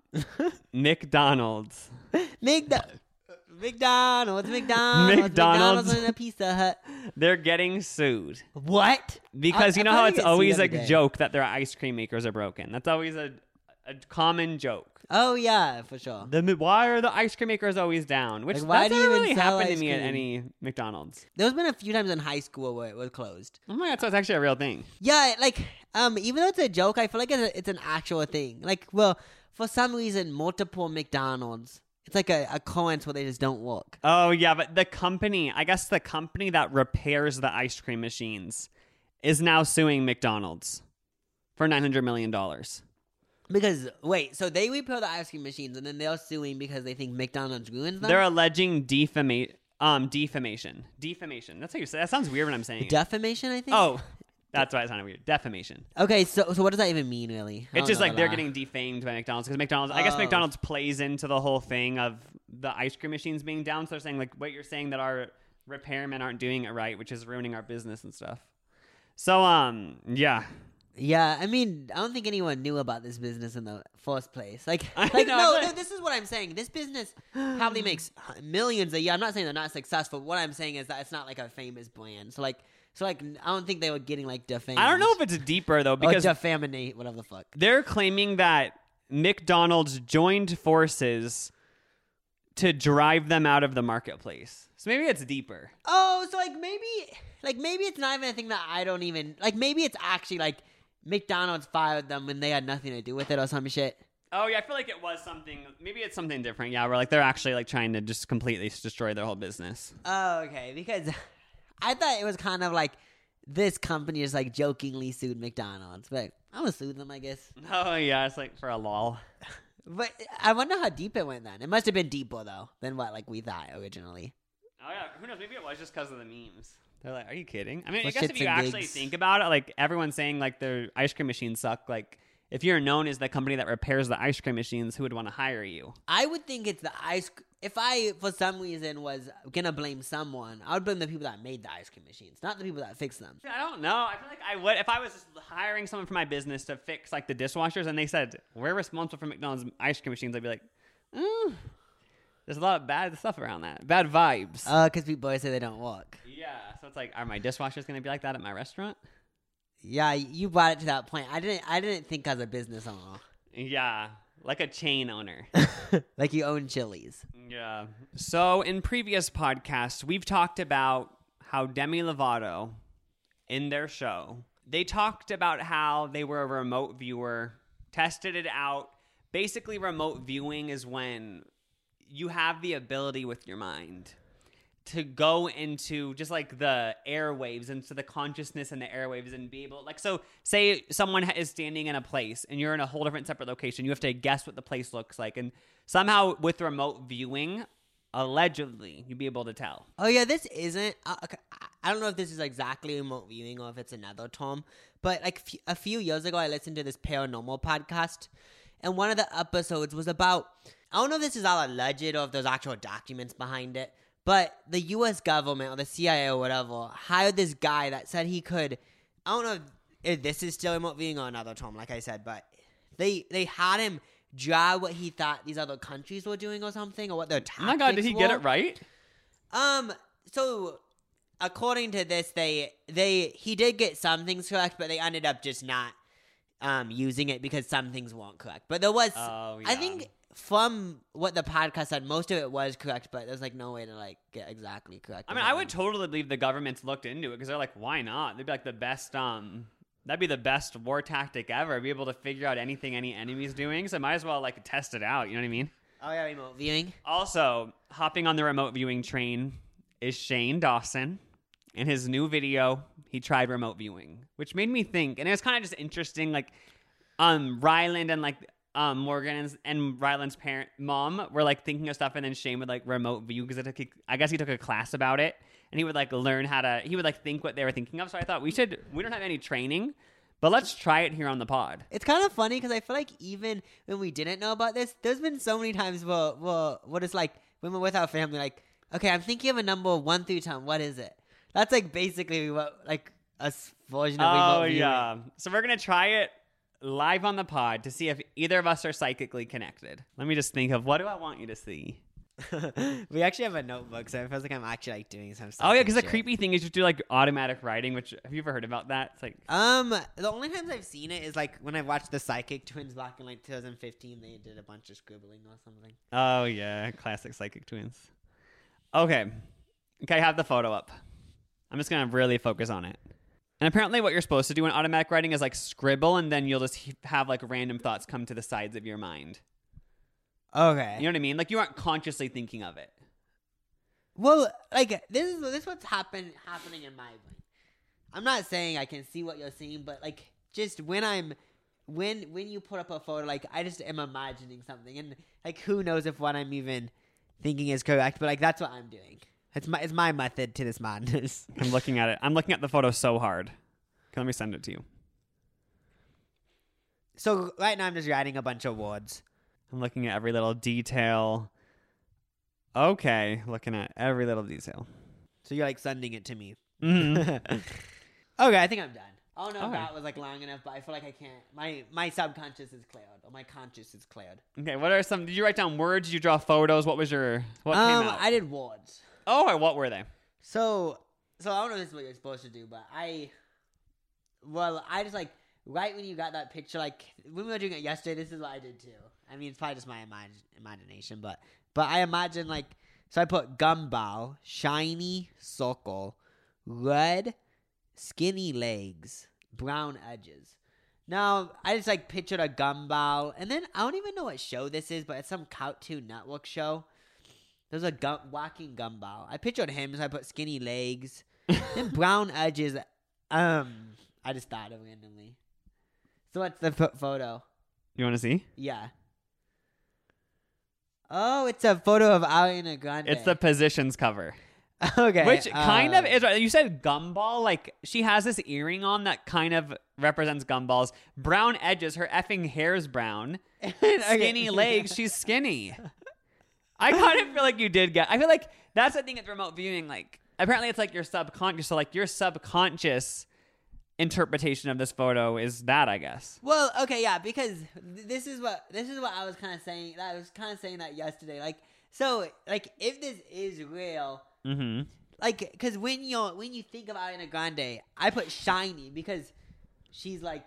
McDonald's. McDo- McDonald's, McDonald's, McDonald's. and a Pizza Hut. They're getting sued What? because I- you I know feel how like it's I see always them a today. joke that their ice cream makers are broken. That's always a a common joke. Oh yeah, for sure. The why are the ice cream makers always down? Which Like, why that's do you never even really sell happened to ice me at cream? any McDonald's. There's been a few times in high school where it was closed. Oh my god, so it's actually a real thing. Yeah, like um, even though it's a joke, I feel like it's, a, it's an actual thing. Like, well, for some reason, multiple McDonald's. It's like a occurrence where they just don't work. Oh yeah, but the company, I guess the company that repairs the ice cream machines is now suing McDonald's for nine hundred million dollars. Because wait, so they repair the ice cream machines, and then they're suing because they think McDonald's ruins them. They're alleging defama- um defamation. Defamation. That's how you say. That sounds weird when I'm saying it. Defamation, I think. Oh, That's why it sounded weird. Defamation. Okay, so so what does that even mean, really? I It's don't just know like the they're law. getting defamed by McDonald's because McDonald's. I guess Oh. McDonald's plays into the whole thing of the ice cream machines being down. So they're saying like what you're saying that our repairmen aren't doing it right, which is ruining our business and stuff. So um yeah. Yeah, I mean, I don't think anyone knew about this business in the first place. Like, I like know, no, but- no, this is what I'm saying. This business probably makes millions a year. I'm not saying they're not successful. What I'm saying is that it's not like a famous brand. So like, so like, I don't think they were getting like defamed. I don't know if it's deeper though because or defaminate, whatever the fuck. they're claiming that McDonald's joined forces to drive them out of the marketplace. So maybe it's deeper. Oh, so like maybe, like maybe it's not even a thing that I don't even like. Maybe it's actually like McDonald's fired them when they had nothing to do with it or some shit. Oh yeah, I feel like it was something. Maybe it's something different. Yeah, where like they're actually like trying to just completely destroy their whole business. Oh, okay. Because I thought it was kind of like this company just like jokingly sued McDonald's, but I'm gonna sue them, I guess. Oh yeah, it's like for a lull. But I wonder how deep it went then. It must have been deeper though than what like we thought originally. Oh yeah, who knows? Maybe it was just because of the memes. They're like, "Are you kidding?" I mean, For I guess if shits you and actually gigs. think about it, like everyone's saying, like their ice cream machines suck. Like if you're known as the company that repairs the ice cream machines, who would want to hire you? I would think it's the ice. If I for some reason was gonna blame someone, I would blame the people that made the ice cream machines, not the people that fixed them. I don't know. I feel like I would if I was hiring someone for my business to fix like the dishwashers, and they said we're responsible for McDonald's ice cream machines. I'd be like, mm, there's a lot of bad stuff around that, bad vibes. Uh, because people always say they don't work. Yeah, so it's like, are my dishwashers going to be like that at my restaurant? Yeah, you brought it to that point. I didn't. I didn't think as a business owner, Yeah, like a chain owner. like you own Chili's. Yeah. So in previous podcasts, we've talked about how Demi Lovato, in their show, they talked about how they were a remote viewer, tested it out. Basically, remote viewing is when you have the ability with your mind to go into just like the airwaves, into the consciousness and the airwaves, and be able, like, so say someone ha- is standing in a place and you're in a whole different separate location. You have to guess what the place looks like. And somehow with remote viewing, allegedly, you'd be able to tell. Oh yeah, this isn't. Uh, okay, I- I don't know if this is exactly remote viewing or if it's another term. But like f- a few years ago, I listened to this paranormal podcast, and one of the episodes was about. I don't know if this is all alleged or if there's actual documents behind it. But the U S government or the C I A or whatever hired this guy that said he could. I don't know if, if this is still remote viewing or another term, like I said, but they they had him draw what he thought these other countries were doing or something, or what their tactics Oh my God, did he get were. it right? Um, so according to this, they they he did get some things correct, but they ended up just not um using it because some things weren't correct. But there was, Oh, I yeah. think, from what the podcast said, most of it was correct, but there's like no way to like get exactly correct. I mean, with I it. would totally believe the government's looked into it because they're like, why not? They'd be like the best, um, that'd be the best war tactic ever. Be able to figure out anything any enemy's doing. So might as well like test it out. You know what I mean? Oh yeah, remote viewing. Also, hopping on the remote viewing train is Shane Dawson. In his new video, he tried remote viewing, which made me think, and it was kind of just interesting. Like, um, Ryland and like um Morgan and, and Ryland's parent mom were like thinking of stuff, and then Shane would like remote view because I guess he took a class about it, and he would like learn how to. He would like think what they were thinking of. So I thought we should. We don't have any training, but let's try it here on the pod. It's kind of funny because I feel like even when we didn't know about this, there's been so many times where, where what it's like when we're with our family, like, okay, I'm thinking of a number one through ten. What is it? That's like basically what like a s- version of remote Oh viewing. yeah. So we're gonna try it live on the pod to see if either of us are psychically connected. Let me just think of what do I want you to see. We actually have a notebook, so it feels like I'm actually like doing some stuff. Oh yeah, because the shit. creepy thing is you do like automatic writing. Which have you ever heard about that? It's like Um, the only times I've seen it is like when I watched the Psychic Twins back in like twenty fifteen. They did a bunch of scribbling or something. oh yeah, classic Psychic Twins. Okay, okay, I have the photo up. I'm just gonna really focus on it. And apparently, what you're supposed to do in automatic writing is like scribble, and then you'll just he- have like random thoughts come to the sides of your mind. Okay. You know what I mean? Like you aren't consciously thinking of it. Well, like this is this is what's happen happening in my brain. I'm not saying I can see what you're seeing, but like just when I'm when when you put up a photo, like I just am imagining something, and like who knows if what I'm even thinking is correct, but like that's what I'm doing. It's my it's my method to this madness. I'm looking at it. I'm looking at the photo so hard. Let me send it to you. So right now I'm just writing a bunch of words. I'm looking at every little detail. Okay, looking at every little detail. So you're like sending it to me. Mm-hmm. Okay, I think I'm done. I don't know if Okay. that was like long enough, but I feel like I can't. My my subconscious is cleared, or my conscious is cleared. Okay, what are some? Did you write down words? Did you draw photos? What was your? What um, came out? I did words. Oh, what were they? So so I don't know if this is what you're supposed to do, but I, well, I just like right when you got that picture, like when we were doing it yesterday. This is what I did too. I mean, it's probably just my imag- imagination, but but I imagine like so I put gumball, shiny circle, red, skinny legs, brown edges. Now, I just like pictured a gumball, and then I don't even know what show this is, but it's some Cartoon Network show. There's a gum- walking gumball. I pictured him, so I put skinny legs, and brown edges. Um, I just thought of randomly. So what's the ph- photo? You want to see? Yeah. Oh, it's a photo of Ariana Grande. It's the positions cover. okay, Which kind uh, of is right. You said gumball. Like, she has this earring on that kind of represents gumballs. Brown edges. Her effing hair's brown. Skinny legs. She's skinny. I kind of feel like you did get. I feel like that's the thing with remote viewing. Like, apparently it's like your subconscious. So, like, your subconscious interpretation of this photo is that, I guess. Well, okay, yeah, because th- this is what this is what I was kind of saying. I was kind of saying that yesterday. Like, so, like, if this is real. Mm-hmm. Like, because when you when you think of Ariana Grande, I put shiny because she's like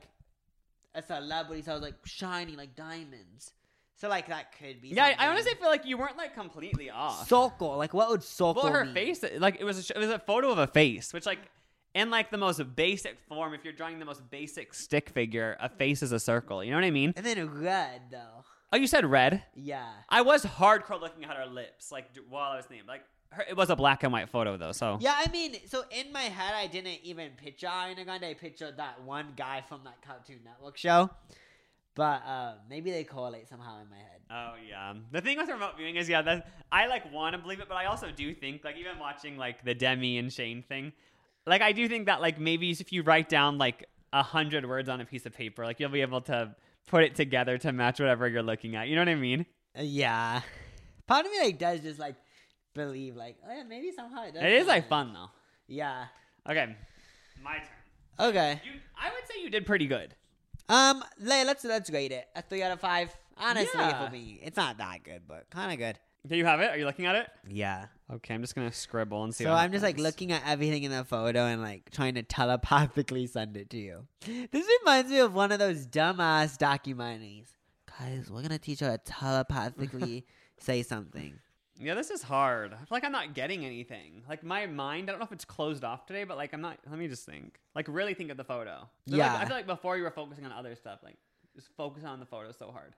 a celebrity, so I was like shiny like diamonds. So like that could be. Yeah, I, I something. honestly feel like you weren't like completely off. Sokol. Like, what would Sokol Well, her mean? face, like it was, a, sh- it was a photo of a face, which like in like the most basic form, if you're drawing the most basic stick figure, a face is a circle. You know what I mean? And then red though. Oh, you said red. Yeah. I was hardcore looking at her lips, like d- while I was thinking, like her, it was a black and white photo though. So Yeah, I mean, so in my head, I didn't even picture Ariana Grande. I pictured that one guy from that Cartoon Network show. But uh, maybe they correlate somehow in my head. Oh yeah. The thing with remote viewing is, yeah, that I like want to believe it, but I also do think, like, even watching like the Demi and Shane thing, like I do think that like maybe if you write down like a hundred words on a piece of paper, like you'll be able to put it together to match whatever you're looking at. You know what I mean? Uh, yeah. Part of me like does just like believe like, oh yeah, maybe somehow it does. It is like happen. fun though. Yeah. Okay, my turn. Okay. You, I would say you did pretty good. Um, le- let's let's rate it a three out of five. Honestly, Yeah. for me, it's not that good, but kind of good. Do you have it? Are you looking at it? Yeah. Okay, I'm just gonna scribble and see. So what I'm just like happens. looking at everything in the photo and like trying to telepathically send it to you. This reminds me of one of those dumbass documentaries. Guys, we're gonna teach her to telepathically say something. Yeah, this is hard. I feel like I'm not getting anything. Like my mind, I don't know if it's closed off today, but like I'm not. Let me just think. Like really think of the photo. So, Yeah. Like, I feel like before you were focusing on other stuff. Like just focus on the photo so hard.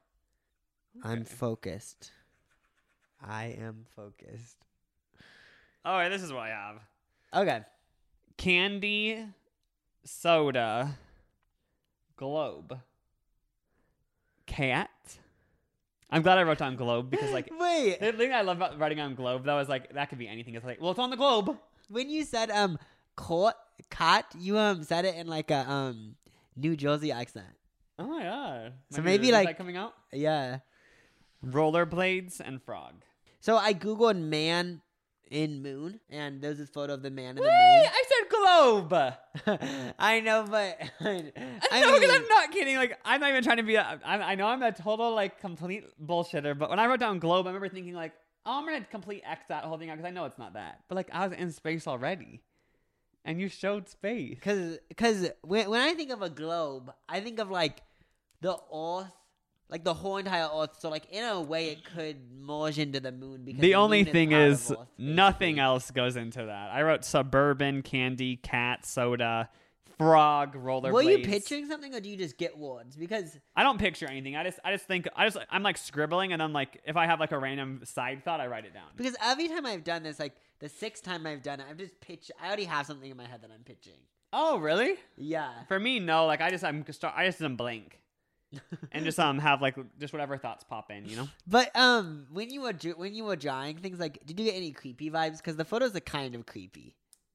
I'm focused. I am focused. All right, this is what I have. Okay. Candy, soda, globe, cat. I'm glad I wrote down globe because like Wait, the thing I love about writing on globe though is like that could be anything. It's like, well, it's on the globe. when you said um court cat, you um said it in like a um New Jersey accent. Oh my god. So Maybe maybe, is like- that coming out. Yeah. Rollerblades and frog. So I googled man in moon, and there's this photo of the man in Wait, the I said globe. moon. I know, but I, I no, because mean, I'm not kidding. Like, I'm not even trying to be. A, I, I know I'm a total like complete bullshitter. But when I wrote down globe, I remember thinking like, oh, I'm gonna complete X that whole thing out because I know it's not that. But like, I was in space already, and you showed space. Cause, cause when when I think of a globe, I think of like the Earth, like the whole entire Earth. So like in a way, it could merge into the moon because The the only moon thing part of is, Earth, nothing basically. else goes into that. I wrote suburban, candy, cat, soda, frog, rollerblades. Were you picturing something, or do you just get words? Because I don't picture anything. I just, I just think, I just, I'm like scribbling, and then like, if I have like a random side thought, I write it down. because every time I've done this, like the sixth time I've done it, I've just pitched. I already have something in my head that I'm pitching. Oh, really? Yeah. For me, no. Like, I just, I'm, start, I just am blank, and just um have like just whatever thoughts pop in, you know. But um, when you were dr- when you were drawing things, like, did you get any creepy vibes? Because the photos are kind of creepy.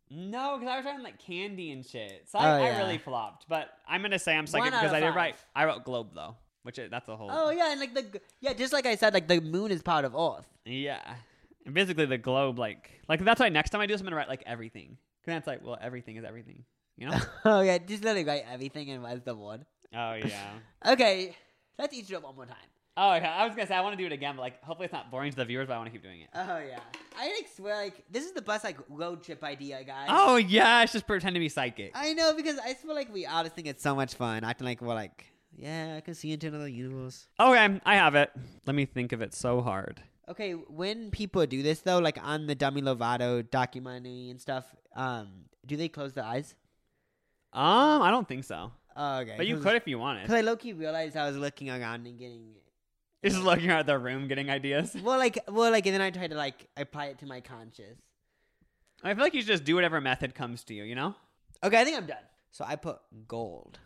No, because I was writing like candy and shit. So Oh, I, yeah. I really flopped. But I'm gonna say I'm psychic One out because of I did five. write. I wrote globe though, which is, that's a whole. Oh yeah, and like the yeah, just like I said, like the moon is part of Earth. Yeah. And basically the globe, like, like that's why next time I do this, I'm gonna write like everything. Because that's like, well, everything is everything. You know? Oh yeah, just literally write everything in as the one. Oh yeah. Okay, let's each do it one more time. Oh yeah. I was gonna say I want to do it again, but like hopefully it's not boring to the viewers, but I want to keep doing it. Oh yeah, I like swear like this is the best like road trip idea, guys. Oh yeah, it's just pretend to be psychic. I know because I feel like we all just think it's so much fun acting like we're like yeah, I can see into another universe. Okay, I have it. Let me think of it so hard. Okay, when people do this though, like on the Demi Lovato documentary and stuff, um, do they close their eyes? Um, I don't think so. Oh, okay. But you Cause, could if you wanted. Because I low key realized I was looking around and getting. You're just looking at the room, getting ideas. Well, like, well, like, and then I tried to like apply it to my conscious. I feel like you should just do whatever method comes to you. You know? Okay, I think I'm done. So I put gold.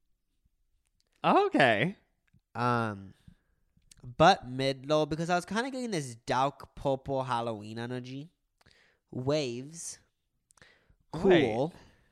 Okay. Um, but mid low because I was kind of getting this dark purple Halloween energy. Waves. Cool.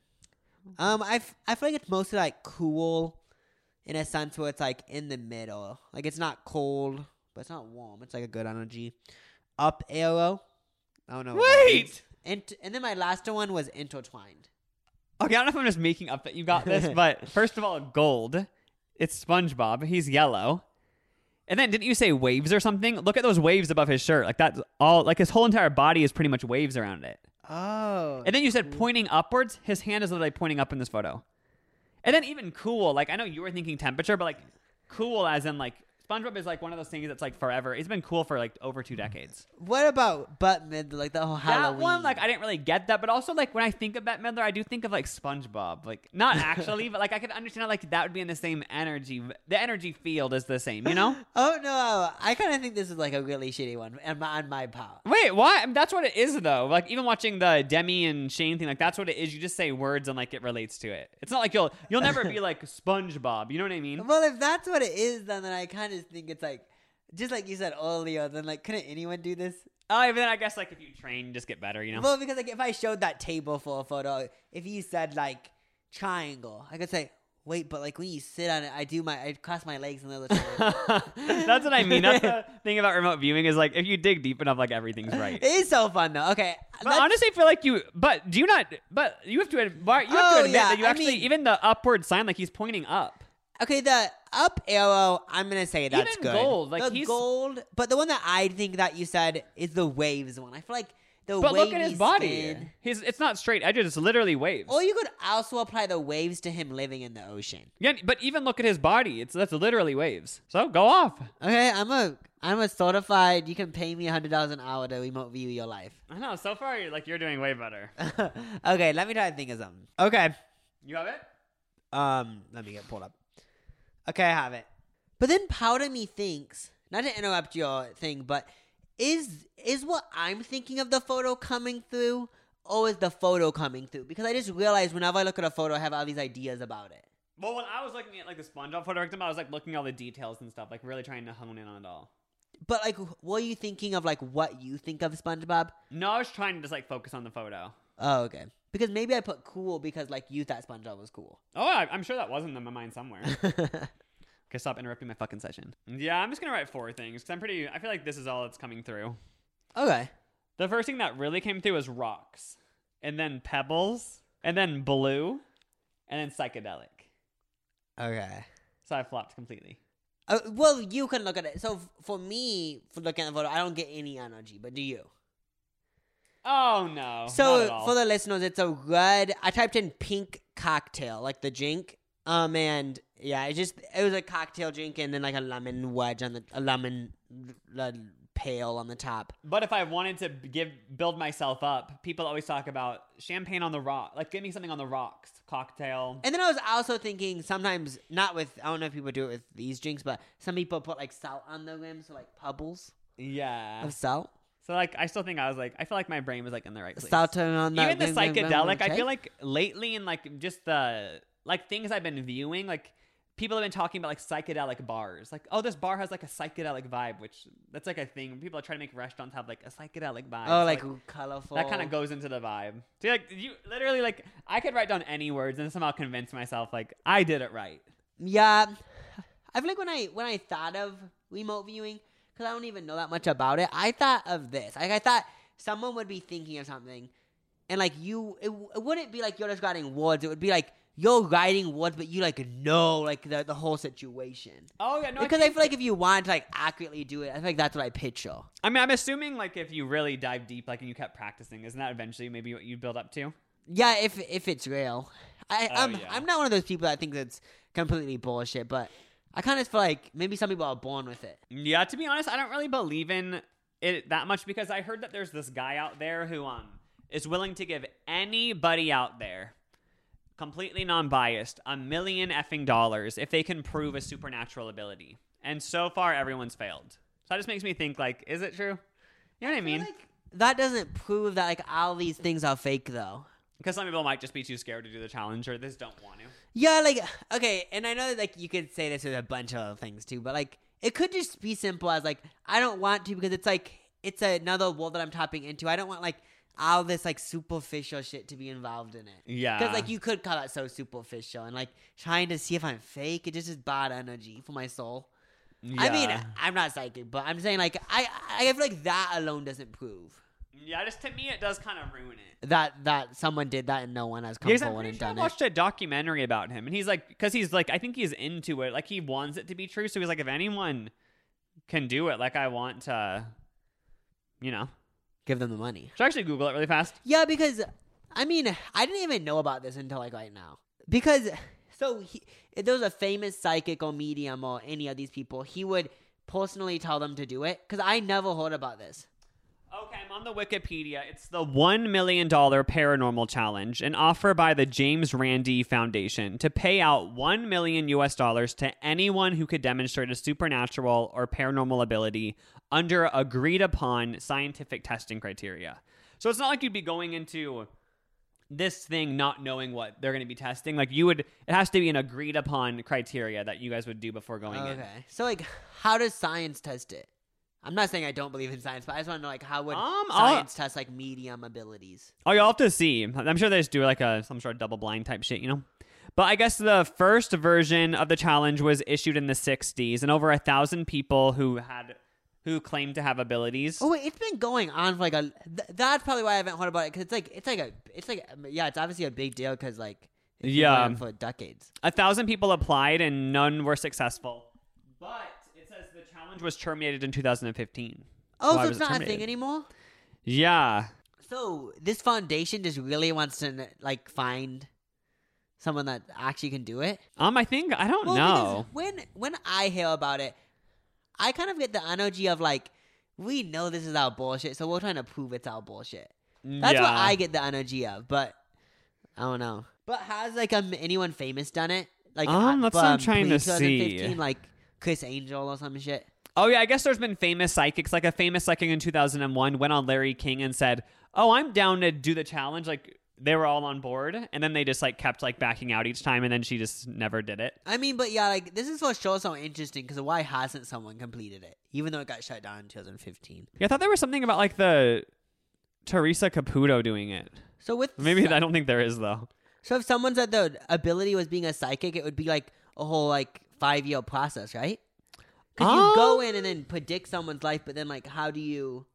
Um, I, f- I feel like it's mostly like cool in a sense where it's like in the middle. Like it's not cold, but it's not warm. It's like a good energy. Up arrow. I don't know. what that Wait. means. Int- and then my last one was intertwined. Okay, I don't know if I'm just making up that you got this, but first of all, gold. It's SpongeBob. He's yellow. And then didn't you say waves or something? Look at those waves above his shirt. Like that's all. Like his whole entire body is pretty much waves around it. Oh. And then you said pointing upwards. His hand is literally pointing up in this photo. And then even cool. Like I know you were thinking temperature, but like cool as in like SpongeBob is like one of those things that's like forever. It's been cool for like over two decades. What about Bette Midler, like the whole Halloween? That one, like I didn't really get that, but also like when I think of Bette Midler, I do think of like SpongeBob. Like not actually, but like I could understand like that would be in the same energy. The energy field is the same, you know? Oh no, I kind of think this is like a really shitty one on my, on my part. Wait, why? I mean, that's what it is though. Like even watching the Demi and Shane thing, like that's what it is. You just say words and like it relates to it. It's not like you'll you'll never be like SpongeBob. You know what I mean? Well, if that's what it is, then, then I kind of think it's like, just like you said earlier, then like couldn't anyone do this? Oh, but then I guess like if you train, you just get better, you know? Well, because like if I showed that table for a photo, if you said like triangle, I could say, wait, but like when you sit on it, I do my, I cross my legs in the other triangle. That's what I mean. That's the thing about remote viewing is like if you dig deep enough, like everything's right. It is so fun though. Okay, But honestly, I feel like you. But do you not? But you have to. ad- You have Oh, to admit yeah, that you I actually mean- even the upward sign, like he's pointing up. okay, the up arrow, I'm gonna say that's Even good. gold, like, the he's- gold, but the one that I think that you said is the waves one. I feel like the But look at wavy his body. skin- He's. It's not straight edges. It's literally waves. Or you could also apply the waves to him living in the ocean. Yeah, but even look at his body. It's that's literally waves. So go off. Okay, I'm a I'm a certified. You can pay me a hundred dollars an hour to remote view your life. I know. So far, you're, like you're doing way better. Okay, let me try to think of something. Okay, You have it. um, let me get pulled up. Okay, I have it. But then part of me thinks, not to interrupt your thing, but is is what I'm thinking of the photo coming through, or is the photo coming through? Because I just realized whenever I look at a photo, I have all these ideas about it. Well, when I was looking at like the SpongeBob photo victim, I was like looking at all the details and stuff, like really trying to hone in on it all. But like, were you thinking of like what you think of SpongeBob? No, I was trying to just like focus on the photo. Oh, okay. Because maybe I put cool because like you thought SpongeBob was cool. Oh, I, I'm sure that wasn't in my mind somewhere. Okay, stop interrupting my fucking session. Yeah, I'm just gonna write four things because I'm pretty. I feel like this is all that's coming through. Okay. The first thing that really came through was rocks, and then pebbles, and then blue, and then psychedelic. Okay. So I flopped completely. Uh, well, you can look at it. So f- for me, for looking at the photo, I don't get any energy. But do you? Oh no! not at So all. for the listeners, it's a red. I typed in pink cocktail, like the drink. Um, and yeah, it just it was a cocktail drink, and then like a lemon wedge on the a lemon uh, pail on the top. But if I wanted to give build myself up, people always talk about champagne on the rock. Like, give me something on the rocks, cocktail. And then I was also thinking sometimes not with I don't know if people do it with these drinks, but some people put like salt on the rim, so like pebbles Yeah. of salt. So like, I still think I was like, I feel like my brain was like in the right place. Salt on that. Even the rim, rim, rim, psychedelic, rim, I okay? feel like lately in like just the like things I've been viewing, like people have been talking about like psychedelic bars. Like, oh, this bar has like a psychedelic vibe, which that's like a thing. People are trying to make restaurants have like a psychedelic vibe. Oh, So, like, colorful. that kind of goes into the vibe. So like you literally like I could write down any words and somehow convince myself like I did it right. Yeah, I feel like when I when I thought of remote viewing, because I don't even know that much about it, I thought of this. Like I thought someone would be thinking of something, and like you, it, it wouldn't be like you're just writing words. It would be like you're writing words, but you like know like the the whole situation. Oh yeah, no. Because I, I feel like if you want to like accurately do it, I feel like that's what I picture. I mean, I'm assuming like if you really dive deep, like and you kept practicing, isn't that eventually maybe what you build up to? Yeah, if if it's real. I, Oh, I'm yeah. I'm not one of those people that think that's completely bullshit, but I kind of feel like maybe some people are born with it. Yeah, to be honest, I don't really believe in it that much because I heard that there's this guy out there who um is willing to give anybody out there, completely non-biased, a million effing dollars if they can prove a supernatural ability. And so far, everyone's failed. So that just makes me think, like, is it true? You know what I mean? Like, that doesn't prove that like all these things are fake though. Because some people might just be too scared to do the challenge or they just don't want to. Yeah, like okay, and I know that like you could say this with a bunch of other things too, but like it could just be simple as like I don't want to because it's like it's another world that I'm tapping into. I don't want like all this like superficial shit to be involved in it. Yeah. Because like you could call that so superficial and like trying to see if I'm fake. It just is bad energy for my soul. I mean, Yeah. I'm not psychic, but I'm saying like I I feel like that alone doesn't prove Yeah, just to me, it does kind of ruin it. that that someone did that and no one has come Because I'm forward pretty and sure I done it. watched a documentary about him, and he's like, because he's like, I think he's into it, like he wants it to be true. So he's like, if anyone can do it, like I want to, you know. Give them the money. Should I actually Google it really fast? Yeah, because I mean, I didn't even know about this until like right now. Because so he, if there was a famous psychic or medium or any of these people, he would personally tell them to do it. Because I never heard about this. Okay, I'm on the Wikipedia. It's the one million dollars Paranormal Challenge, an offer by the James Randi Foundation to pay out one million U S dollars to anyone who could demonstrate a supernatural or paranormal ability under agreed upon scientific testing criteria. So it's not like you'd be going into this thing not knowing what they're going to be testing. Like you would, it has to be an agreed upon criteria that you guys would do before going in. Okay. So like, how does science test it? I'm not saying I don't believe in science, but I just want to know like how would Um, I'll- science test like medium abilities? Oh, you'll have to see. I'm sure they just do like a some sort of double blind type shit, you know? But I guess the first version of the challenge was issued in the sixties, and over a thousand people who had who claimed to have abilities. Oh wait, it's been going on for like a. Th- that's probably why I haven't heard about it because it's like it's like a it's like yeah, it's obviously a big deal because like it's been Yeah. going on for decades. A thousand people applied, and none were successful. But it says the challenge was terminated in two thousand fifteen. Oh, Why so was it's it not a terminated? thing anymore. Yeah. So this foundation just really wants to like find someone that actually can do it. Um, I think I don't Well, know. because when when I hear about it, I kind of get the energy of like we know this is our bullshit, so we're trying to prove it's our bullshit. That's yeah. what I get the energy of, but I don't know. But has like um, anyone famous done it? Like Um, uh, that's what I'm trying to pre-twenty see. fifteen, like Chris Angel or some shit. Oh, yeah, I guess there's been famous psychics. Like a famous psychic in two thousand one went on Larry King and said, oh, I'm down to do the challenge. Like, they were all on board. And then they just, like, kept, like, backing out each time. And then she just never did it. I mean, but yeah, like this is what shows so interesting because why hasn't someone completed it, even though it got shut down in two thousand fifteen? Yeah, I thought there was something about, like, the Teresa Caputo doing it. So with Maybe I don't think there is, though. so if someone said the ability was being a psychic, it would be like a whole like five year process, right? Because Um, you go in and then predict someone's life, but then like how do you?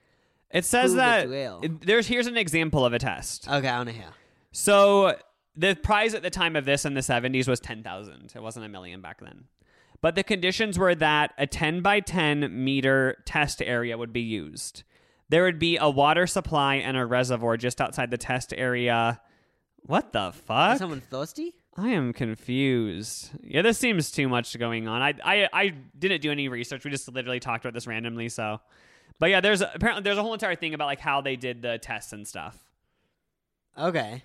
It says prove that it's real. it- there's here's an example of a test. Okay, I want to hear. So the prize at the time of this in the seventies was ten thousand. It wasn't a million back then. But the conditions were that a ten by ten meter test area would be used. There would be a water supply and a reservoir just outside the test area. What the Is fuck? someone thirsty? I am confused. Yeah, this seems too much going on. I, I I didn't do any research. We just literally talked about this randomly. So, but yeah, there's apparently there's a whole entire thing about like how they did the tests and stuff. Okay.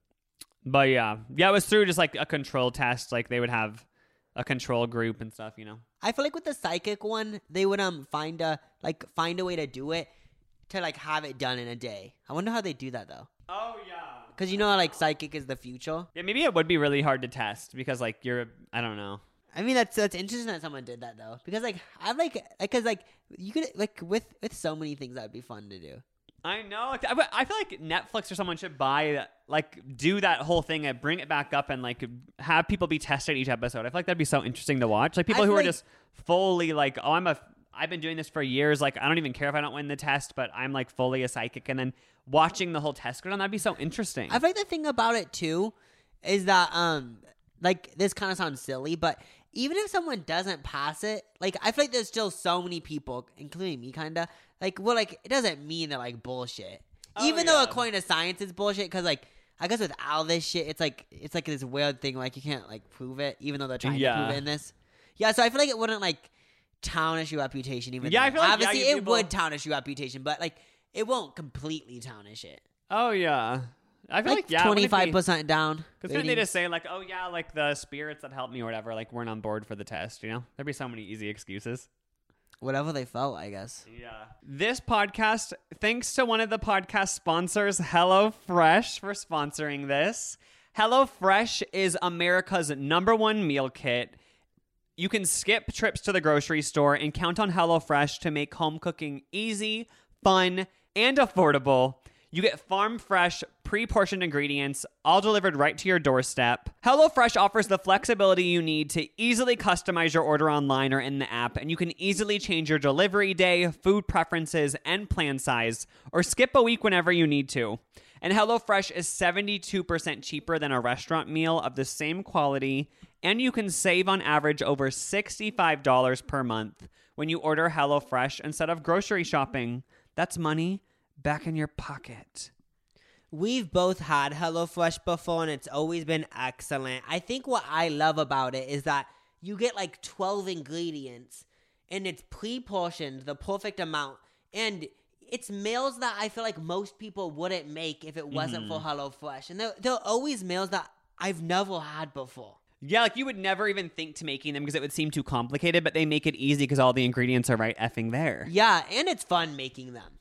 But yeah, yeah, it was through just like a control test. Like they would have a control group and stuff, you know. I feel like with the psychic one, they would um find a like find a way to do it to like have it done in a day. I wonder how they do that though. Oh yeah. Because you know how, like, psychic is the future? Yeah, maybe it would be really hard to test because, like, you're, I don't know. I mean, that's that's interesting that someone did that, though. Because, like, I'm, like, because, like, you could, like, with, with so many things that would be fun to do. I know. Like, I, I feel like Netflix or someone should buy, like, do that whole thing and bring it back up and, like, have people be tested each episode. I feel like that'd be so interesting to watch. Like, people I who feel are like- just fully, like, oh, I'm a, I've been doing this for years. Like, I don't even care if I don't win the test, but I'm, like, fully a psychic. And then watching the whole test go down, that'd be so interesting. I feel like the thing about it, too, is that, um, like, this kind of sounds silly, but even if someone doesn't pass it, like, I feel like there's still so many people, including me, kind of, like, well, like, it doesn't mean they're, like, bullshit. Oh, Even though yeah. according to science it's bullshit, because, like, I guess with all this shit, it's, like, it's, like, this weird thing, like, you can't, like, prove it, even though they're trying Yeah. to prove it in this. Yeah, so I feel like it wouldn't, like, tarnish your reputation, even Yeah, though. I feel like, yeah, obviously, you it people- would tarnish your reputation, but, like, it won't completely tarnish it. oh, yeah. I feel like, Like, yeah. wouldn't it be- twenty-five percent down. Because couldn't they rating. just say, like, oh, yeah, like, the spirits that helped me or whatever, like, weren't on board for the test, you know? There'd be so many easy excuses. Whatever they felt, I guess. Yeah. This podcast, thanks to one of the podcast sponsors, HelloFresh, for sponsoring this. HelloFresh is America's number one meal kit. You can skip trips to the grocery store and count on HelloFresh to make home cooking easy, fun, and affordable. You get farm-fresh, pre-portioned ingredients, all delivered right to your doorstep. HelloFresh offers the flexibility you need to easily customize your order online or in the app, and you can easily change your delivery day, food preferences, and plan size, or skip a week whenever you need to. And HelloFresh is seventy-two percent cheaper than a restaurant meal of the same quality, and you can save on average over sixty-five dollars per month when you order HelloFresh instead of grocery shopping. That's money back in your pocket. We've both had HelloFresh before, and it's always been excellent. I think what I love about it is that you get like twelve ingredients, and it's pre-portioned, the perfect amount, and it's meals that I feel like most people wouldn't make if it wasn't for HelloFresh. And they're, they're always meals that I've never had before. Yeah, like you would never even think to making them because it would seem too complicated, but they make it easy because all the ingredients are right effing there. Yeah, and it's fun making them.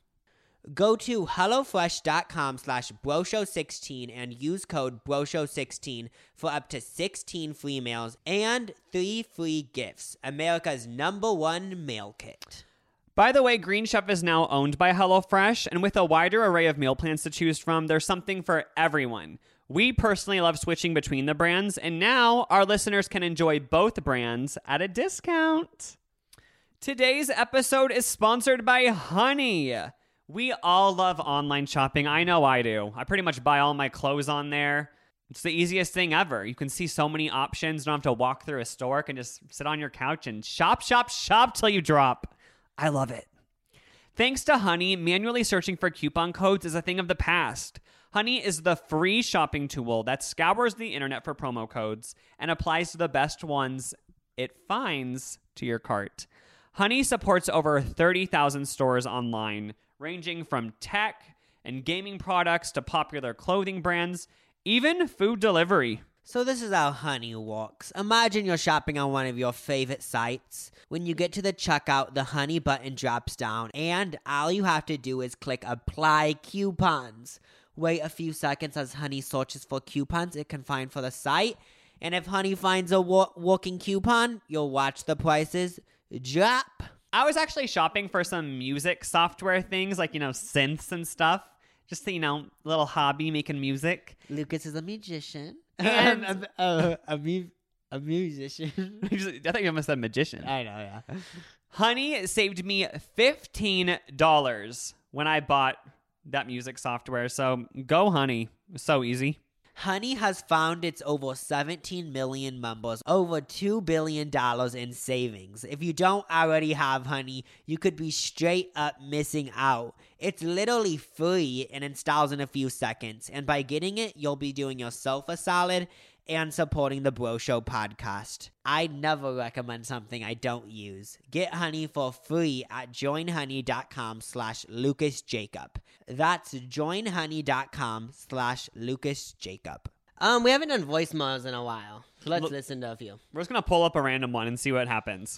Go to HelloFresh.com slash Broshow16 and use code Broshow sixteen for up to sixteen free meals and three free gifts. America's number one meal kit. By the way, Green Chef is now owned by HelloFresh, and with a wider array of meal plans to choose from, there's something for everyone. We personally love switching between the brands, and now our listeners can enjoy both brands at a discount. Today's episode is sponsored by Honey. We all love online shopping. I know I do. I pretty much buy all my clothes on there. It's the easiest thing ever. You can see so many options. Don't have to walk through a store. Can just sit on your couch and shop, shop, shop till you drop. I love it. Thanks to Honey, manually searching for coupon codes is a thing of the past. Honey is the free shopping tool that scours the internet for promo codes and applies to the best ones it finds to your cart. Honey supports over thirty thousand stores online, ranging from tech and gaming products to popular clothing brands, even food delivery. So this is how Honey works. Imagine you're shopping on one of your favorite sites. When you get to the checkout, the Honey button drops down, and all you have to do is click Apply Coupons. Wait a few seconds as Honey searches for coupons it can find for the site, and if Honey finds a wo- working coupon, you'll watch the prices drop. I was actually shopping for some music software things, like, you know, synths and stuff. Just, you know, little hobby making music. Lucas is a musician. And- a, a, a, mu- a musician. I thought you almost said magician. I know, yeah. Honey saved me fifteen dollars when I bought that music software. So go Honey. So easy. Honey has found its over seventeen million members, over two billion dollars in savings. If you don't already have Honey, you could be straight up missing out. It's literally free and installs in a few seconds. And by getting it, you'll be doing yourself a solid and supporting the Bro Show podcast. I never recommend something I don't use. Get Honey for free at joinhoney.com slash Lucas Jacob. That's joinhoney.com slash Lucas Jacob. Um, we haven't done voicemails in a while. So let's Look- listen to a few. We're just going to pull up a random one and see what happens.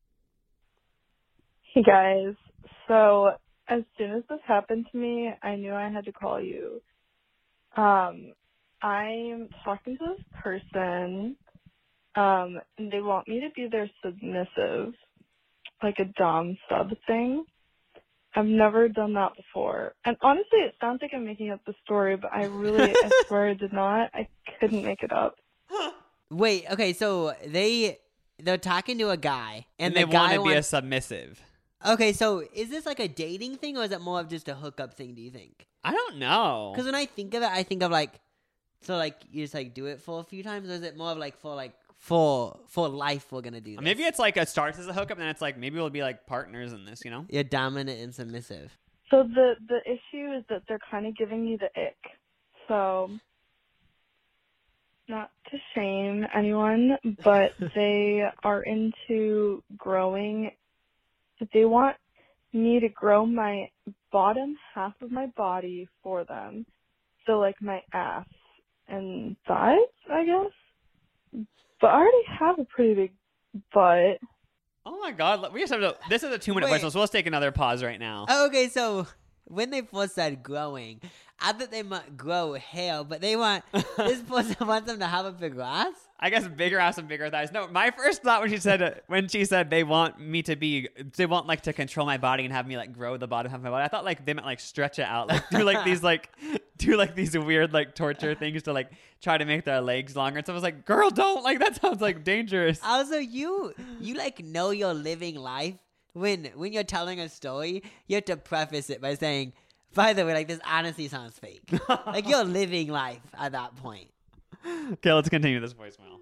Hey guys, so as soon as this happened to me, I knew I had to call you. Um, I'm talking to this person, um, and they want me to be their submissive, like a dom sub thing. I've never done that before. And honestly, it sounds like I'm making up the story, but I really, I swear I did not. I couldn't make it up. Wait, okay, so they they're talking to a guy, and, And they the guy want to be a wants- submissive. Okay, so is this like a dating thing, or is it more of just a hookup thing, do you think? I don't know. Because when I think of it, I think of like, so like you just like do it for a few times, or is it more of like for like for for life we're gonna do this? Maybe it's like it starts as a hookup, and then it's like maybe we'll be like partners in this, you know? You're dominant and submissive. So the, the issue is that they're kind of giving me the ick. So, not to shame anyone, but they are into growing. They want me to grow my bottom half of my body for them. So like my ass and thighs, I guess. But I already have a pretty big butt. Oh my god, we just have to. This is a two minute Wait. voice, so let's take another pause right now. Oh, okay, so when they first started growing, I thought they might grow hair, but they want this person wants them to have a bigger ass. I guess bigger ass and bigger thighs. No, my first thought when she said when she said they want me to be, they want like to control my body and have me like grow the bottom half of my body. I thought like they meant like stretch it out, like do like these like do like these weird like torture things to like try to make their legs longer. And so I was like, girl, don't, like that sounds like dangerous. Also, you you like know you're living life when when you're telling a story. You have to preface it by saying, by the way, like this honestly sounds fake. Like you're living life at that point. Okay, let's continue this voicemail.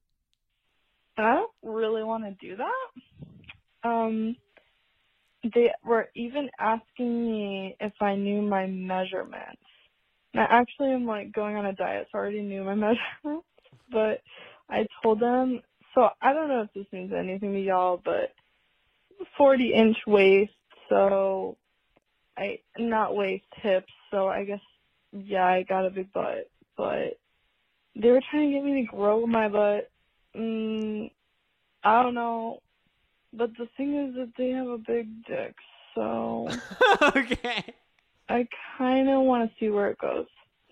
I don't really want to do that. Um, they were even asking me if I knew my measurements. And I actually am like going on a diet, so I already knew my measurements. But I told them, so I don't know if this means anything to y'all, but forty inch waist, so I not waist, hips. So I guess yeah, I got a big butt, but they were trying to get me to grow my butt. Mm, I don't know. But the thing is that they have a big dick, so Okay. I kind of want to see where it goes.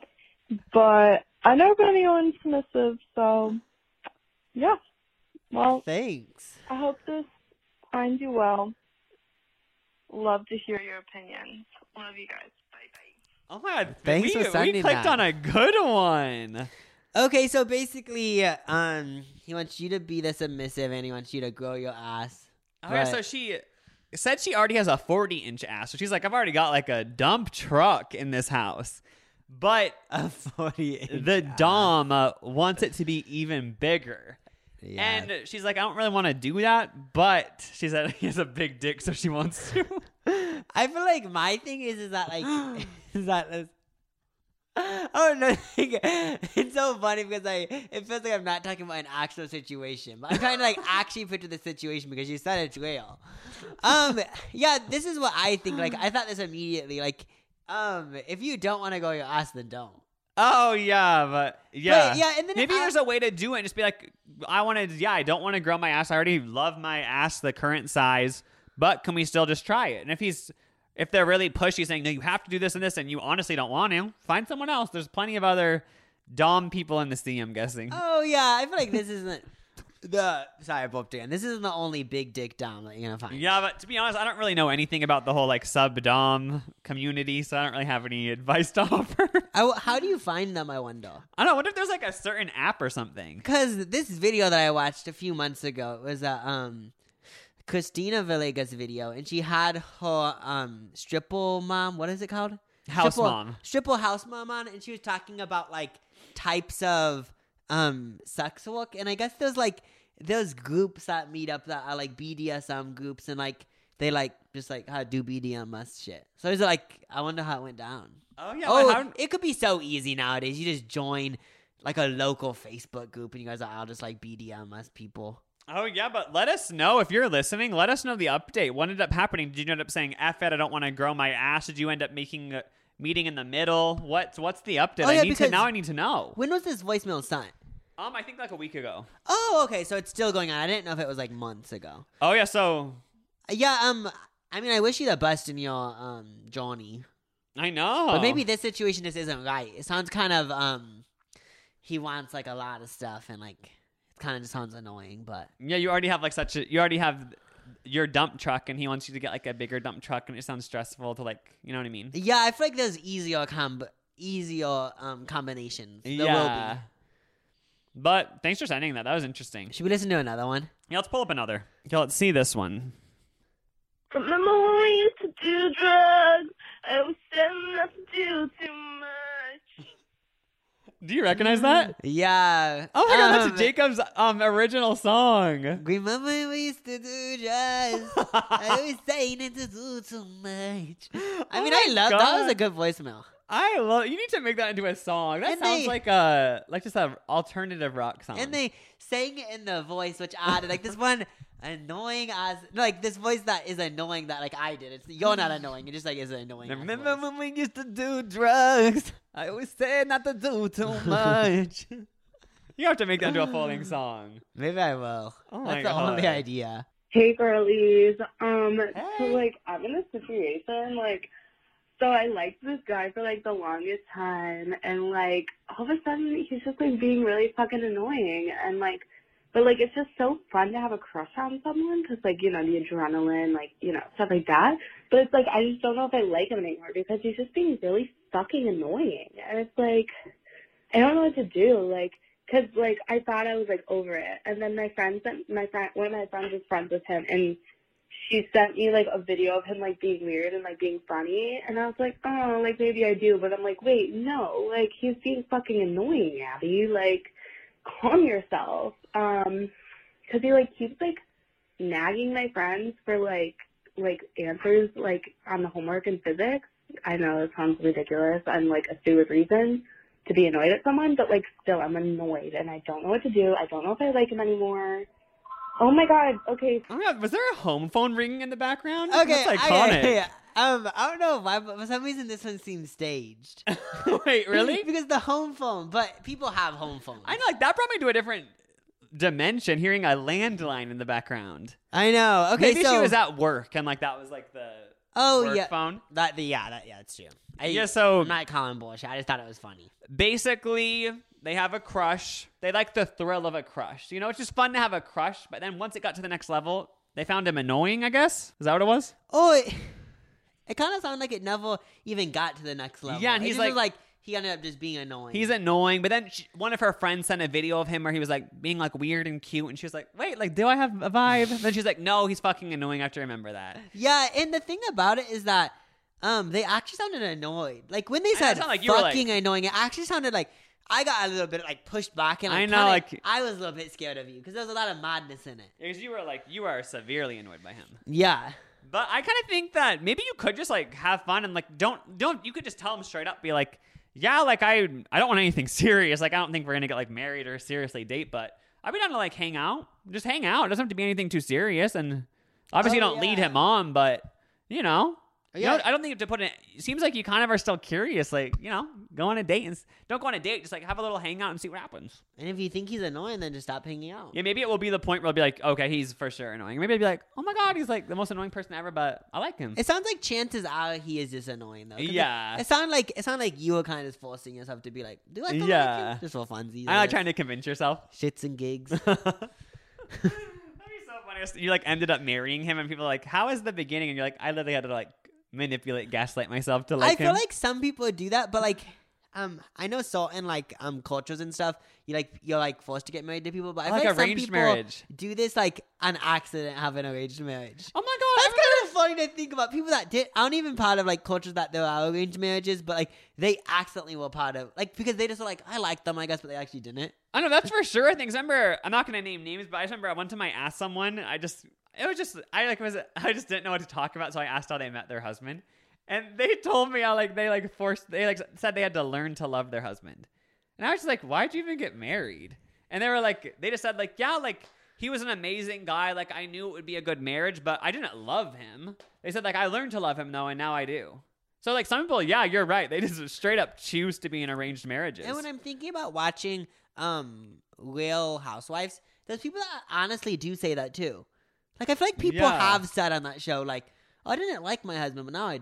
But I've never been anyone submissive, so yeah. Well, Thanks. I hope this finds you well. Love to hear your opinions. Love you guys. Bye-bye. Oh my god, Thanks we, for sending we clicked that. on a good one. Okay, so basically, um, he wants you to be the submissive, and he wants you to grow your ass. Oh, yeah, But- so she said she already has a forty inch ass. So she's like, I've already got like a dump truck in this house. But A forty inch the ass. Dom uh, wants it to be even bigger. Yeah. And she's like, I don't really want to do that. But she said he has a big dick, so she wants to. I feel like my thing is is that like is that this. Oh no! It's so funny because I it feels like I'm not talking about an actual situation, but I'm trying to like actually picture the situation because you said it's real. Um, yeah, this is what I think. Like I thought this immediately. Like, um, if you don't want to go your ass, then don't. Oh, yeah, but yeah. But, yeah, and then maybe I- there's a way to do it and just be like, I want to, yeah, I don't want to grow my ass. I already love my ass the current size, but can we still just try it? And if he's, if they're really pushy saying, no, you have to do this and this, and you honestly don't want to, find someone else. There's plenty of other Dom people in the sea, I'm guessing. Oh yeah, I feel like this isn't the sorry I burped again. This isn't the only big dick Dom that you're gonna find. Yeah, but to be honest, I don't really know anything about the whole like sub Dom community, so I don't really have any advice to offer. I, how do you find them? I wonder. I don't know. What if there's like a certain app or something? Because this video that I watched a few months ago was a um, Christina Villegas video, and she had her um, stripple mom. What is it called? House Stripple- mom. Stripple house mom on, and she was talking about like types of um sex work, and I guess there's like there's groups that meet up that are like B D S M groups, and like they like just like how to do B D M S shit. So it's like I wonder how it went down. Oh yeah. Oh, but how- it could be so easy nowadays. You just join like a local Facebook group, and you guys are all just like B D M S people. Oh, yeah, but let us know if you're listening. Let us know the update. What ended up happening? Did you end up saying, F it, I don't want to grow my ass? Did you end up making a meeting in the middle? What's what's the update? Oh, yeah, I need to because- now I need to know. When was this voicemail sent? Um, I think like a week ago. Oh, okay, so it's still going on. I didn't know if it was like months ago. Oh, yeah, so Yeah, um, I mean, I wish you the best in your um journey. I know. But maybe this situation just isn't right. It sounds kind of um, he wants like a lot of stuff, and like it kind of just sounds annoying. But Yeah, you already have like such a. You already have your dump truck, and he wants you to get like a bigger dump truck, and it sounds stressful to like. You know what I mean? yeah, I feel like there's easier com easier um combinations. There yeah. will be. But thanks for sending that. That was interesting. Should we listen to another one? Yeah, let's pull up another. Okay, let's see this one. Remember when we used to do drugs? I was saying not to do too much. Do you recognize that? Yeah. Oh my god, um, that's Jacob's um original song. Remember when we used to do drugs? I was saying not to do too much. I Oh mean, my I love that. Was a God. good voicemail. I love. You need to make that into a song. That And sounds they- like a like just a alternative rock song. And they sang it in the voice, which added like this one annoying as like this voice that is annoying that like I did. It's you're not annoying. It just like is an annoying. ass Remember voice. when we used to do drugs? I always said not to do too much. You have to make that into a full-length song. Maybe I will. Oh my That's the only God. idea. Hey, girlies. Um, so, Hey. like, I'm in a situation, like, so I liked this guy for, like, the longest time, and, like, all of a sudden, he's just, like, being really fucking annoying, and, like, but, like, it's just so fun to have a crush on someone, because, like, you know, the adrenaline, like, you know, stuff like that, but it's, like, I just don't know if I like him anymore, because he's just being really fucking annoying, and it's, like, I don't know what to do, like, because, like, I thought I was, like, over it. And then my friend sent, my friend, one of my friends was friends with him, and she sent me, like, a video of him, like, being weird and, like, being funny. And I was like, oh, like, maybe I do. But I'm like, wait, no. Like, he's being fucking annoying, Abby. Like, calm yourself. Um, because he, like, keeps, like, nagging my friends for, like, like, answers, like, on the homework in physics. I know it sounds ridiculous and, like, a stupid reason to be annoyed at someone, but, like, still, I'm annoyed, and I don't know what to do. I don't know if I like him anymore. Oh, my God. Okay. Oh my god, was there a home phone ringing in the background? Okay, That's I, iconic. um, I don't know why, but for some reason this one seems staged. Wait, really? because the home phone, but people have home phones. I know, like that brought me to a different dimension. Hearing a landline in the background. I know. Okay, Maybe so she was at work and like that was like the oh work yeah, phone. that yeah, that yeah, that's true. I, Yeah, so- I'm not calling bullshit. I just thought it was funny. Basically, they have a crush. They like the thrill of a crush. You know, it's just fun to have a crush. But then once it got to the next level, they found him annoying. I guess is that what it was? Oh, it, it kind of sounded like it never even got to the next level. Yeah, and It he's just was like- like he ended up just being annoying. He's annoying, but then she, one of her friends sent a video of him where he was like being like weird and cute, and she was like, "Wait, like, do I have a vibe?" Then she's like, "No, he's fucking annoying." I have to remember that. yeah, and the thing about it is that um they actually sounded annoyed. Like when they know, it said sounded like you were, like- fucking annoying, it actually sounded like I got a little bit like pushed back and like, I know, kinda- like- I was a little bit scared of you because there was a lot of madness in it. Because you were like, you are severely annoyed by him. Yeah. But I kind of think that maybe you could just like have fun and like don't don't you could just tell him straight up, be like, yeah, like I I don't want anything serious. Like I don't think we're gonna get like married or seriously date, but I'd be down to like hang out, just hang out. It doesn't have to be anything too serious. And obviously, Oh, you don't lead yeah. him on, but you know. You Yeah. know, I don't think you have to put it. It seems like you kind of are still curious, like you know, go on a date and s- don't go on a date. Just like have a little hangout and see what happens. And if you think he's annoying, then just stop hanging out. Yeah, maybe it will be the point where I'll be like, okay, he's for sure annoying. Maybe I'll be like, oh my god, he's like the most annoying person ever, but I like him. It sounds like chances are he is just annoying though. 'Cause Yeah. It, it sounded like it sounded like you were kind of forcing yourself to be like, do I still Yeah. like him? Just for funsies. I'm not trying to convince yourself. shits and gigs. That'd be so funny. if You like ended up marrying him, and people are like, "How is the beginning?" And you're like, "I literally had to like manipulate, gaslight myself to like I feel him." like some people do that, but like, um, I know certain like um cultures and stuff. You like you're like forced to get married to people, but I Like feel like arranged some people marriage. do this like an accident, have an arranged marriage. Oh my god! That's kind of funny to think about. People that did aren't even part of like cultures that there are arranged marriages, but like they accidentally were part of like because they just were like I like them, I guess, but they actually didn't. I know that's for sure. I think. 'Cause I remember, I'm not gonna name names, but I just remember one time I asked someone. I just, it was just, I like was, I just didn't know what to talk about, so I asked how they met their husband, and they told me how like they like forced, they like said they had to learn to love their husband, and I was just like, why'd you even get married? And they were like, they just said like, yeah, like he was an amazing guy, like I knew it would be a good marriage, but I didn't love him. They said like I learned to love him though, and now I do. So like some people, yeah, you're right. They just straight up choose to be in arranged marriages. And when I'm thinking about watching um Real Housewives, there's people that honestly do say that too. Like I feel like people Yeah. have said on that show, like, oh, I didn't like my husband, but now I do.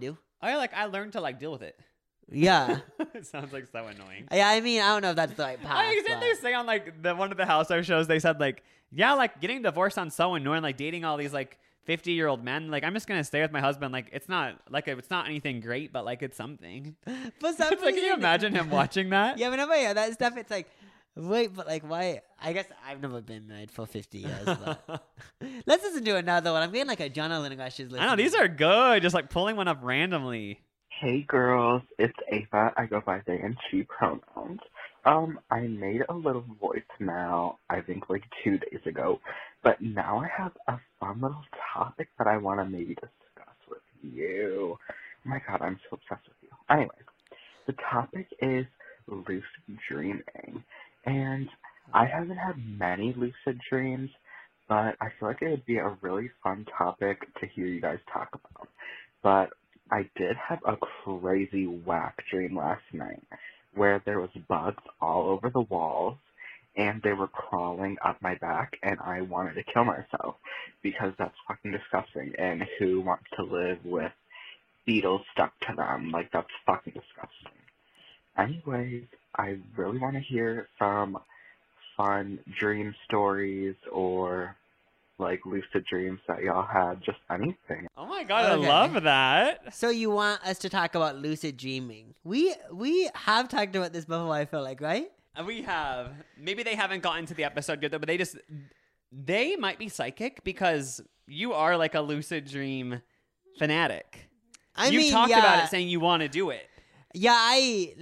I like I learned to like deal with it. Yeah. It sounds like so annoying. Yeah, I mean, I don't know if that's the right path. I didn't but- they say on like the one of the housewife shows they said like yeah like getting divorced sounds so annoying, like dating all these like fifty year old men, like I'm just gonna stay with my husband, like it's not like it's not anything great, but like it's something. For some It's like, can you reason- imagine him watching that? Yeah, whenever I hear that stuff, it's like, wait, but like, why? I guess I've never been married for fifty years. But let's listen to another one. I'm getting like a adrenaline rush. Just I know these are good, just like pulling one up randomly. Hey girls, it's Ava. I go by they and she pronouns. Um, I made a little voicemail, I think like two days ago, but now I have a fun little topic that I want to maybe discuss with you. Oh my god, I'm so obsessed with you. Anyways, the topic is lucid dreaming, and I haven't had many lucid dreams, but I feel like it would be a really fun topic to hear you guys talk about. But I did have a crazy whack dream last night where there was bugs all over the walls and they were crawling up my back and I wanted to kill myself because that's fucking disgusting, and who wants to live with beetles stuck to them? Like, that's fucking disgusting. Anyways, I really want to hear some fun dream stories or like lucid dreams that y'all had, just anything. Oh my god, Okay. I love that. So you want us to talk about lucid dreaming? We we have talked about this before. I feel like, right? We have. Maybe they haven't gotten to the episode yet, though, but they just they might be psychic because you are like a lucid dream fanatic. I you mean, talked yeah, about it saying you want to do it. Yeah, I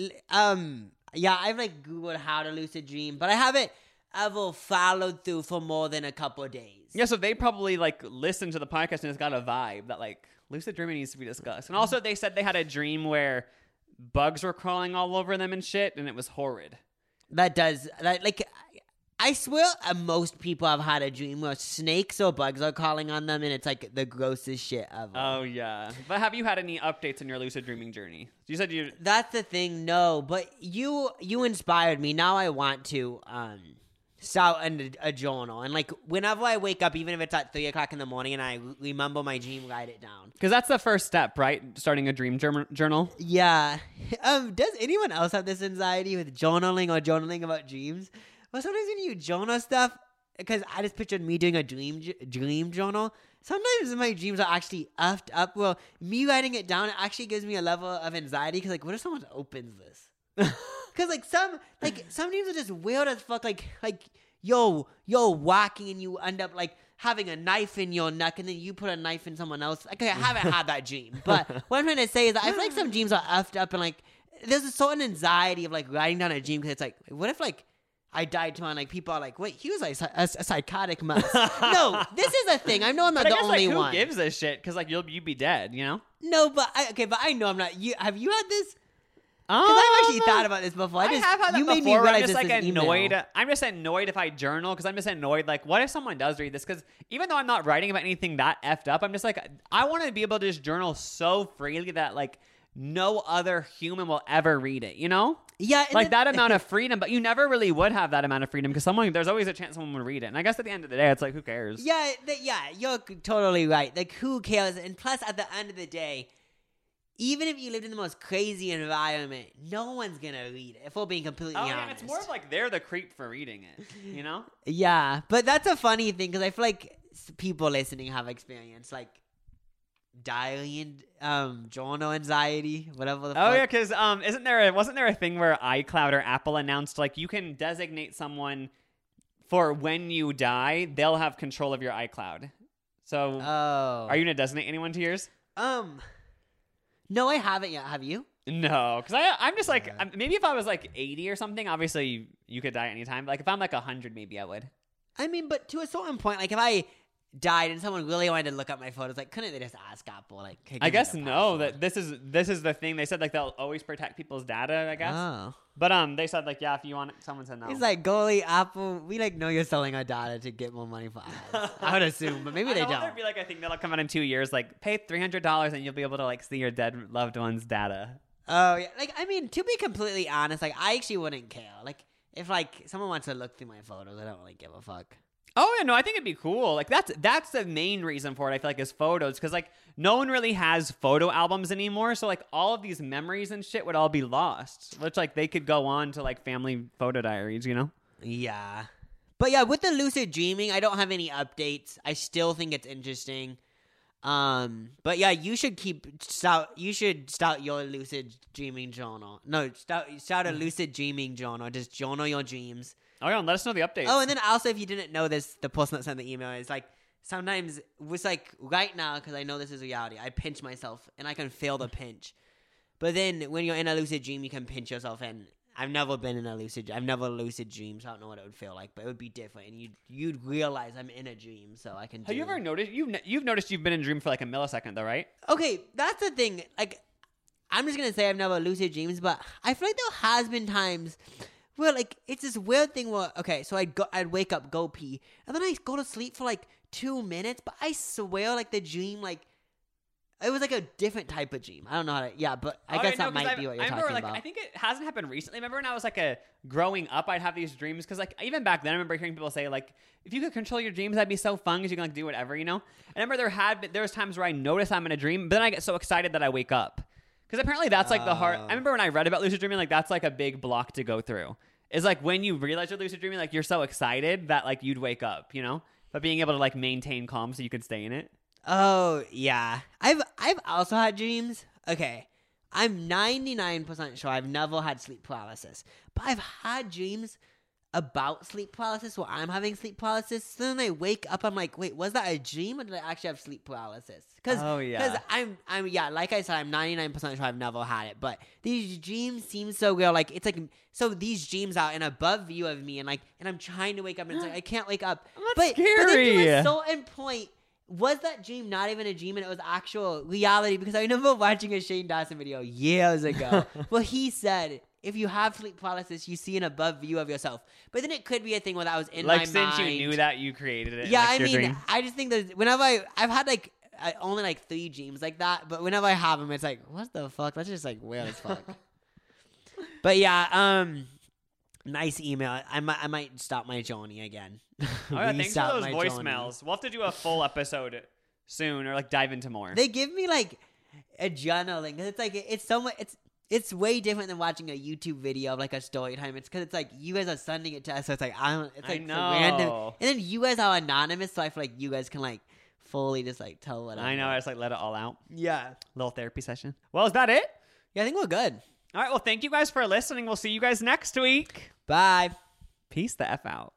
um yeah, I've like Googled how to lucid dream, but I haven't ever followed through for more than a couple of days. Yeah, so they probably like listened to the podcast and it's got a vibe that like lucid dreaming needs to be discussed. And also they said they had a dream where bugs were crawling all over them and shit, and it was horrid. That does that like I swear uh, most people have had a dream where snakes or bugs are crawling on them and it's like the grossest shit ever. Oh yeah. But have you had any updates in your lucid dreaming journey? You said you That's the thing, no, but you you inspired me. Now I want to um start a, a journal, and like whenever I wake up, even if it's at three o'clock in the morning, and I remember my dream, write it down. because that's the first step, right? Starting a dream jour- journal. Yeah. Um. Does anyone else have this anxiety with journaling or journaling about dreams? Well, sometimes when you journal stuff, because I just pictured me doing a dream j- dream journal. Sometimes my dreams are actually effed up. Well, me writing it down actually gives me a level of anxiety because, like, what if someone opens this? Because, like, some like some dreams are just weird as fuck. Like, like yo, you're walking and you end up like having a knife in your neck, and then you put a knife in someone else. Like, I haven't had that dream, but what I'm trying to say is that I feel like some dreams are effed up, and like there's a certain anxiety of like writing down a dream because it's like, what if like I died tomorrow? And, like, people are like, wait, he was like a, a psychotic mess. No, this is a thing. I know I'm not But I the guess only like who one. gives a shit? Because like you'll you be dead, you know. No, but I, okay, but I know I'm not. You have you had this? Because Because I've actually thought about this before. I, I just, have had that you made before. me realize I'm just this like is email. annoyed. I'm just annoyed if I journal because I'm just annoyed. Like, what if someone does read this? Because even though I'm not writing about anything that effed up, I'm just like, I want to be able to just journal so freely that like no other human will ever read it. You know, Yeah, and like then- that amount of freedom. But you never really would have that amount of freedom because someone there's always a chance someone would read it. And I guess at the end of the day, it's like, who cares? Yeah, th- yeah, you're totally right. Like, who cares? And plus, at the end of the day, even if you lived in the most crazy environment, no one's gonna read it. If we're being completely Oh honest, yeah, it's more of like they're the creep for reading it. You know? yeah. But that's a funny thing because I feel like s- people listening have experienced like diary and um journal anxiety, whatever the Oh fuck. yeah, because um, isn't there a, wasn't there a thing where iCloud or Apple announced like you can designate someone for when you die, they'll have control of your iCloud. So Oh. are you gonna designate anyone to yours? Um. No, I haven't yet. Have you? No, because I I'm just like I'm, maybe if I was like eighty or something, obviously you, you could die anytime. But like if I'm like a hundred, maybe I would. I mean, but to a certain point, like if I died and someone really wanted to look up my photos, like couldn't they just ask Apple? Like, hey, give I me guess the no. password? That this is this is the thing they said like they'll always protect people's data. I guess. Oh. But um, they said like yeah, if you want someone to know. It's like, golly, Apple, we like know you're selling our data to get more money for ads. I would assume, but maybe I they know don't. There'd be like a thing that'll come out in two years, like pay three hundred dollars and you'll be able to like see your dead loved one's data. Oh yeah, like I mean, to be completely honest, like I actually wouldn't care. Like if like someone wants to look through my photos, I don't really give a fuck. Oh, yeah, no, I think it'd be cool. Like, that's that's the main reason for it, I feel like, is photos. Because, like, no one really has photo albums anymore. So, like, all of these memories and shit would all be lost. Which, like, they could go on to, like, family photo diaries, you know? Yeah. But, yeah, with the lucid dreaming, I don't have any updates. I still think it's interesting. Um, but, yeah, you should keep... Start, you should start your lucid dreaming journal. No, start, start a lucid dreaming journal. Just journal your dreams. Oh, yeah, and let us know the updates. Oh, and then also, if you didn't know this, the person that sent the email is like, sometimes, it's like, right now, because I know this is reality, I pinch myself, and I can feel the pinch. But then, when you're in a lucid dream, you can pinch yourself, and I've never been in a lucid, I've never lucid dreamed, so I don't know what it would feel like, but it would be different, and you'd, you'd realize I'm in a dream, so I can do Have you ever noticed, you've, you've noticed you've been in a dream for like a millisecond, though, right? Okay, that's the thing, like, I'm just gonna say I've never lucid dreams, but I feel like there has been times... Well, like, it's this weird thing where, okay, so I'd go, I'd wake up, go pee, and then I'd go to sleep for, like, two minutes, but I swear, like, the dream, like, it was, like, a different type of dream. I don't know how to, yeah, but I oh, guess I know, that might I've, be what you're I remember, talking like, about. I think it hasn't happened recently. Remember when I was, like, a growing up, I'd have these dreams, because, like, even back then, I remember hearing people say, like, if you could control your dreams, that'd be so fun, because you can, like, do whatever, you know? And I remember there had been, there was times where I notice I'm in a dream, but then I get so excited that I wake up. Because apparently that's, like, the hard, I remember when I read about lucid dreaming, like, that's, like, a big block to go through. Is like when you realize you're lucid dreaming, like you're so excited that like you'd wake up, you know? But being able to like maintain calm so you can stay in it. Oh, yeah. I've I've also had dreams. Okay. I'm ninety-nine percent sure I've never had sleep paralysis. But I've had dreams about sleep paralysis where I'm having sleep paralysis. So then I wake up, I'm like, wait, was that a dream or did I actually have sleep paralysis? Cause, oh, yeah. Because I'm, I'm, yeah, like I said, I'm ninety-nine percent sure I've never had it. But these dreams seem so real. Like, it's like, so these dreams are an above view of me and like, and I'm trying to wake up and it's like, I can't wake up. That's but, scary. But then to a certain point, was that dream not even a dream and it was actual reality? Because I remember watching a Shane Dawson video years ago where he said, if you have sleep paralysis, you see an above view of yourself. But then it could be a thing where that was in like my since mind. Like since you knew that, you created it. Yeah, like I your mean, dream. I just think that whenever I, I've had like, I, only like three dreams like that. But whenever I have them, it's like, what the fuck? That's just like weird as fuck. But yeah, um... nice email. I might, I might stop my journey again. Oh, yeah, thanks for those voicemails. Journey. We'll have to do a full episode soon, or like dive into more. They give me like adrenaline because it's like it's so much. It's it's way different than watching a YouTube video of like a story time. It's because it's like you guys are sending it to us, so it's like I don't. It's like I know. so random, and then you guys are anonymous, so I feel like you guys can like fully just like tell what I know. I just like let it all out. Yeah, little therapy session. Well, is that it? Yeah, I think we're good. All right. Well, thank you guys for listening. We'll see you guys next week. Bye. Peace the F out.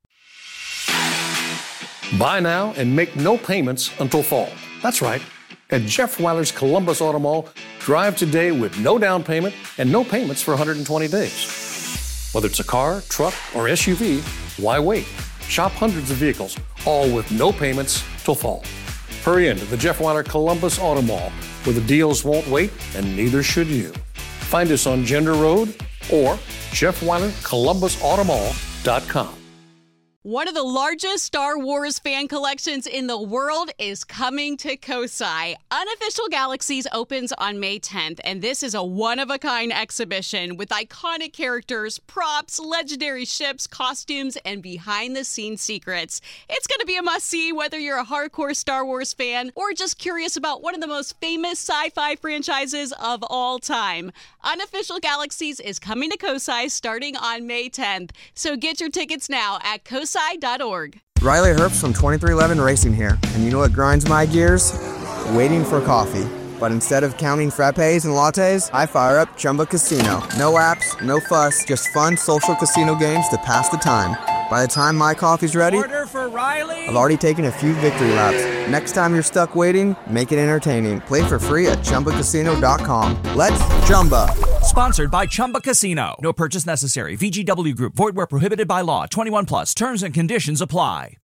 Buy now and make no payments until fall. That's right. At Jeff Weiler's Columbus Auto Mall, drive today with no down payment and no payments for one hundred twenty days. Whether it's a car, truck, or S U V, why wait? Shop hundreds of vehicles, all with no payments till fall. Hurry into the Jeff Weiler Columbus Auto Mall, where the deals won't wait and neither should you. Find us on Gender Road or Jeff Weiler Columbus Auto Mall dot com. One of the largest Star Wars fan collections in the world is coming to Kosai. Unofficial Galaxies opens on May tenth, and this is a one-of-a-kind exhibition with iconic characters, props, legendary ships, costumes, and behind-the-scenes secrets. It's going to be a must-see whether you're a hardcore Star Wars fan or just curious about one of the most famous sci-fi franchises of all time. Unofficial Galaxies is coming to Kosai starting on May tenth, so get your tickets now at kosai dot org. Riley Herbst from twenty-three eleven Racing here, and you know what grinds my gears? Waiting for coffee. But instead of counting frappes and lattes, I fire up Chumba Casino. No apps, no fuss, just fun social casino games to pass the time. By the time my coffee's ready, order for Riley. I've already taken a few victory laps. Next time you're stuck waiting, make it entertaining. Play for free at chumba casino dot com. Let's Chumba. Sponsored by Chumba Casino. No purchase necessary. V G W Group. Void where prohibited by law. twenty-one plus. Terms and conditions apply.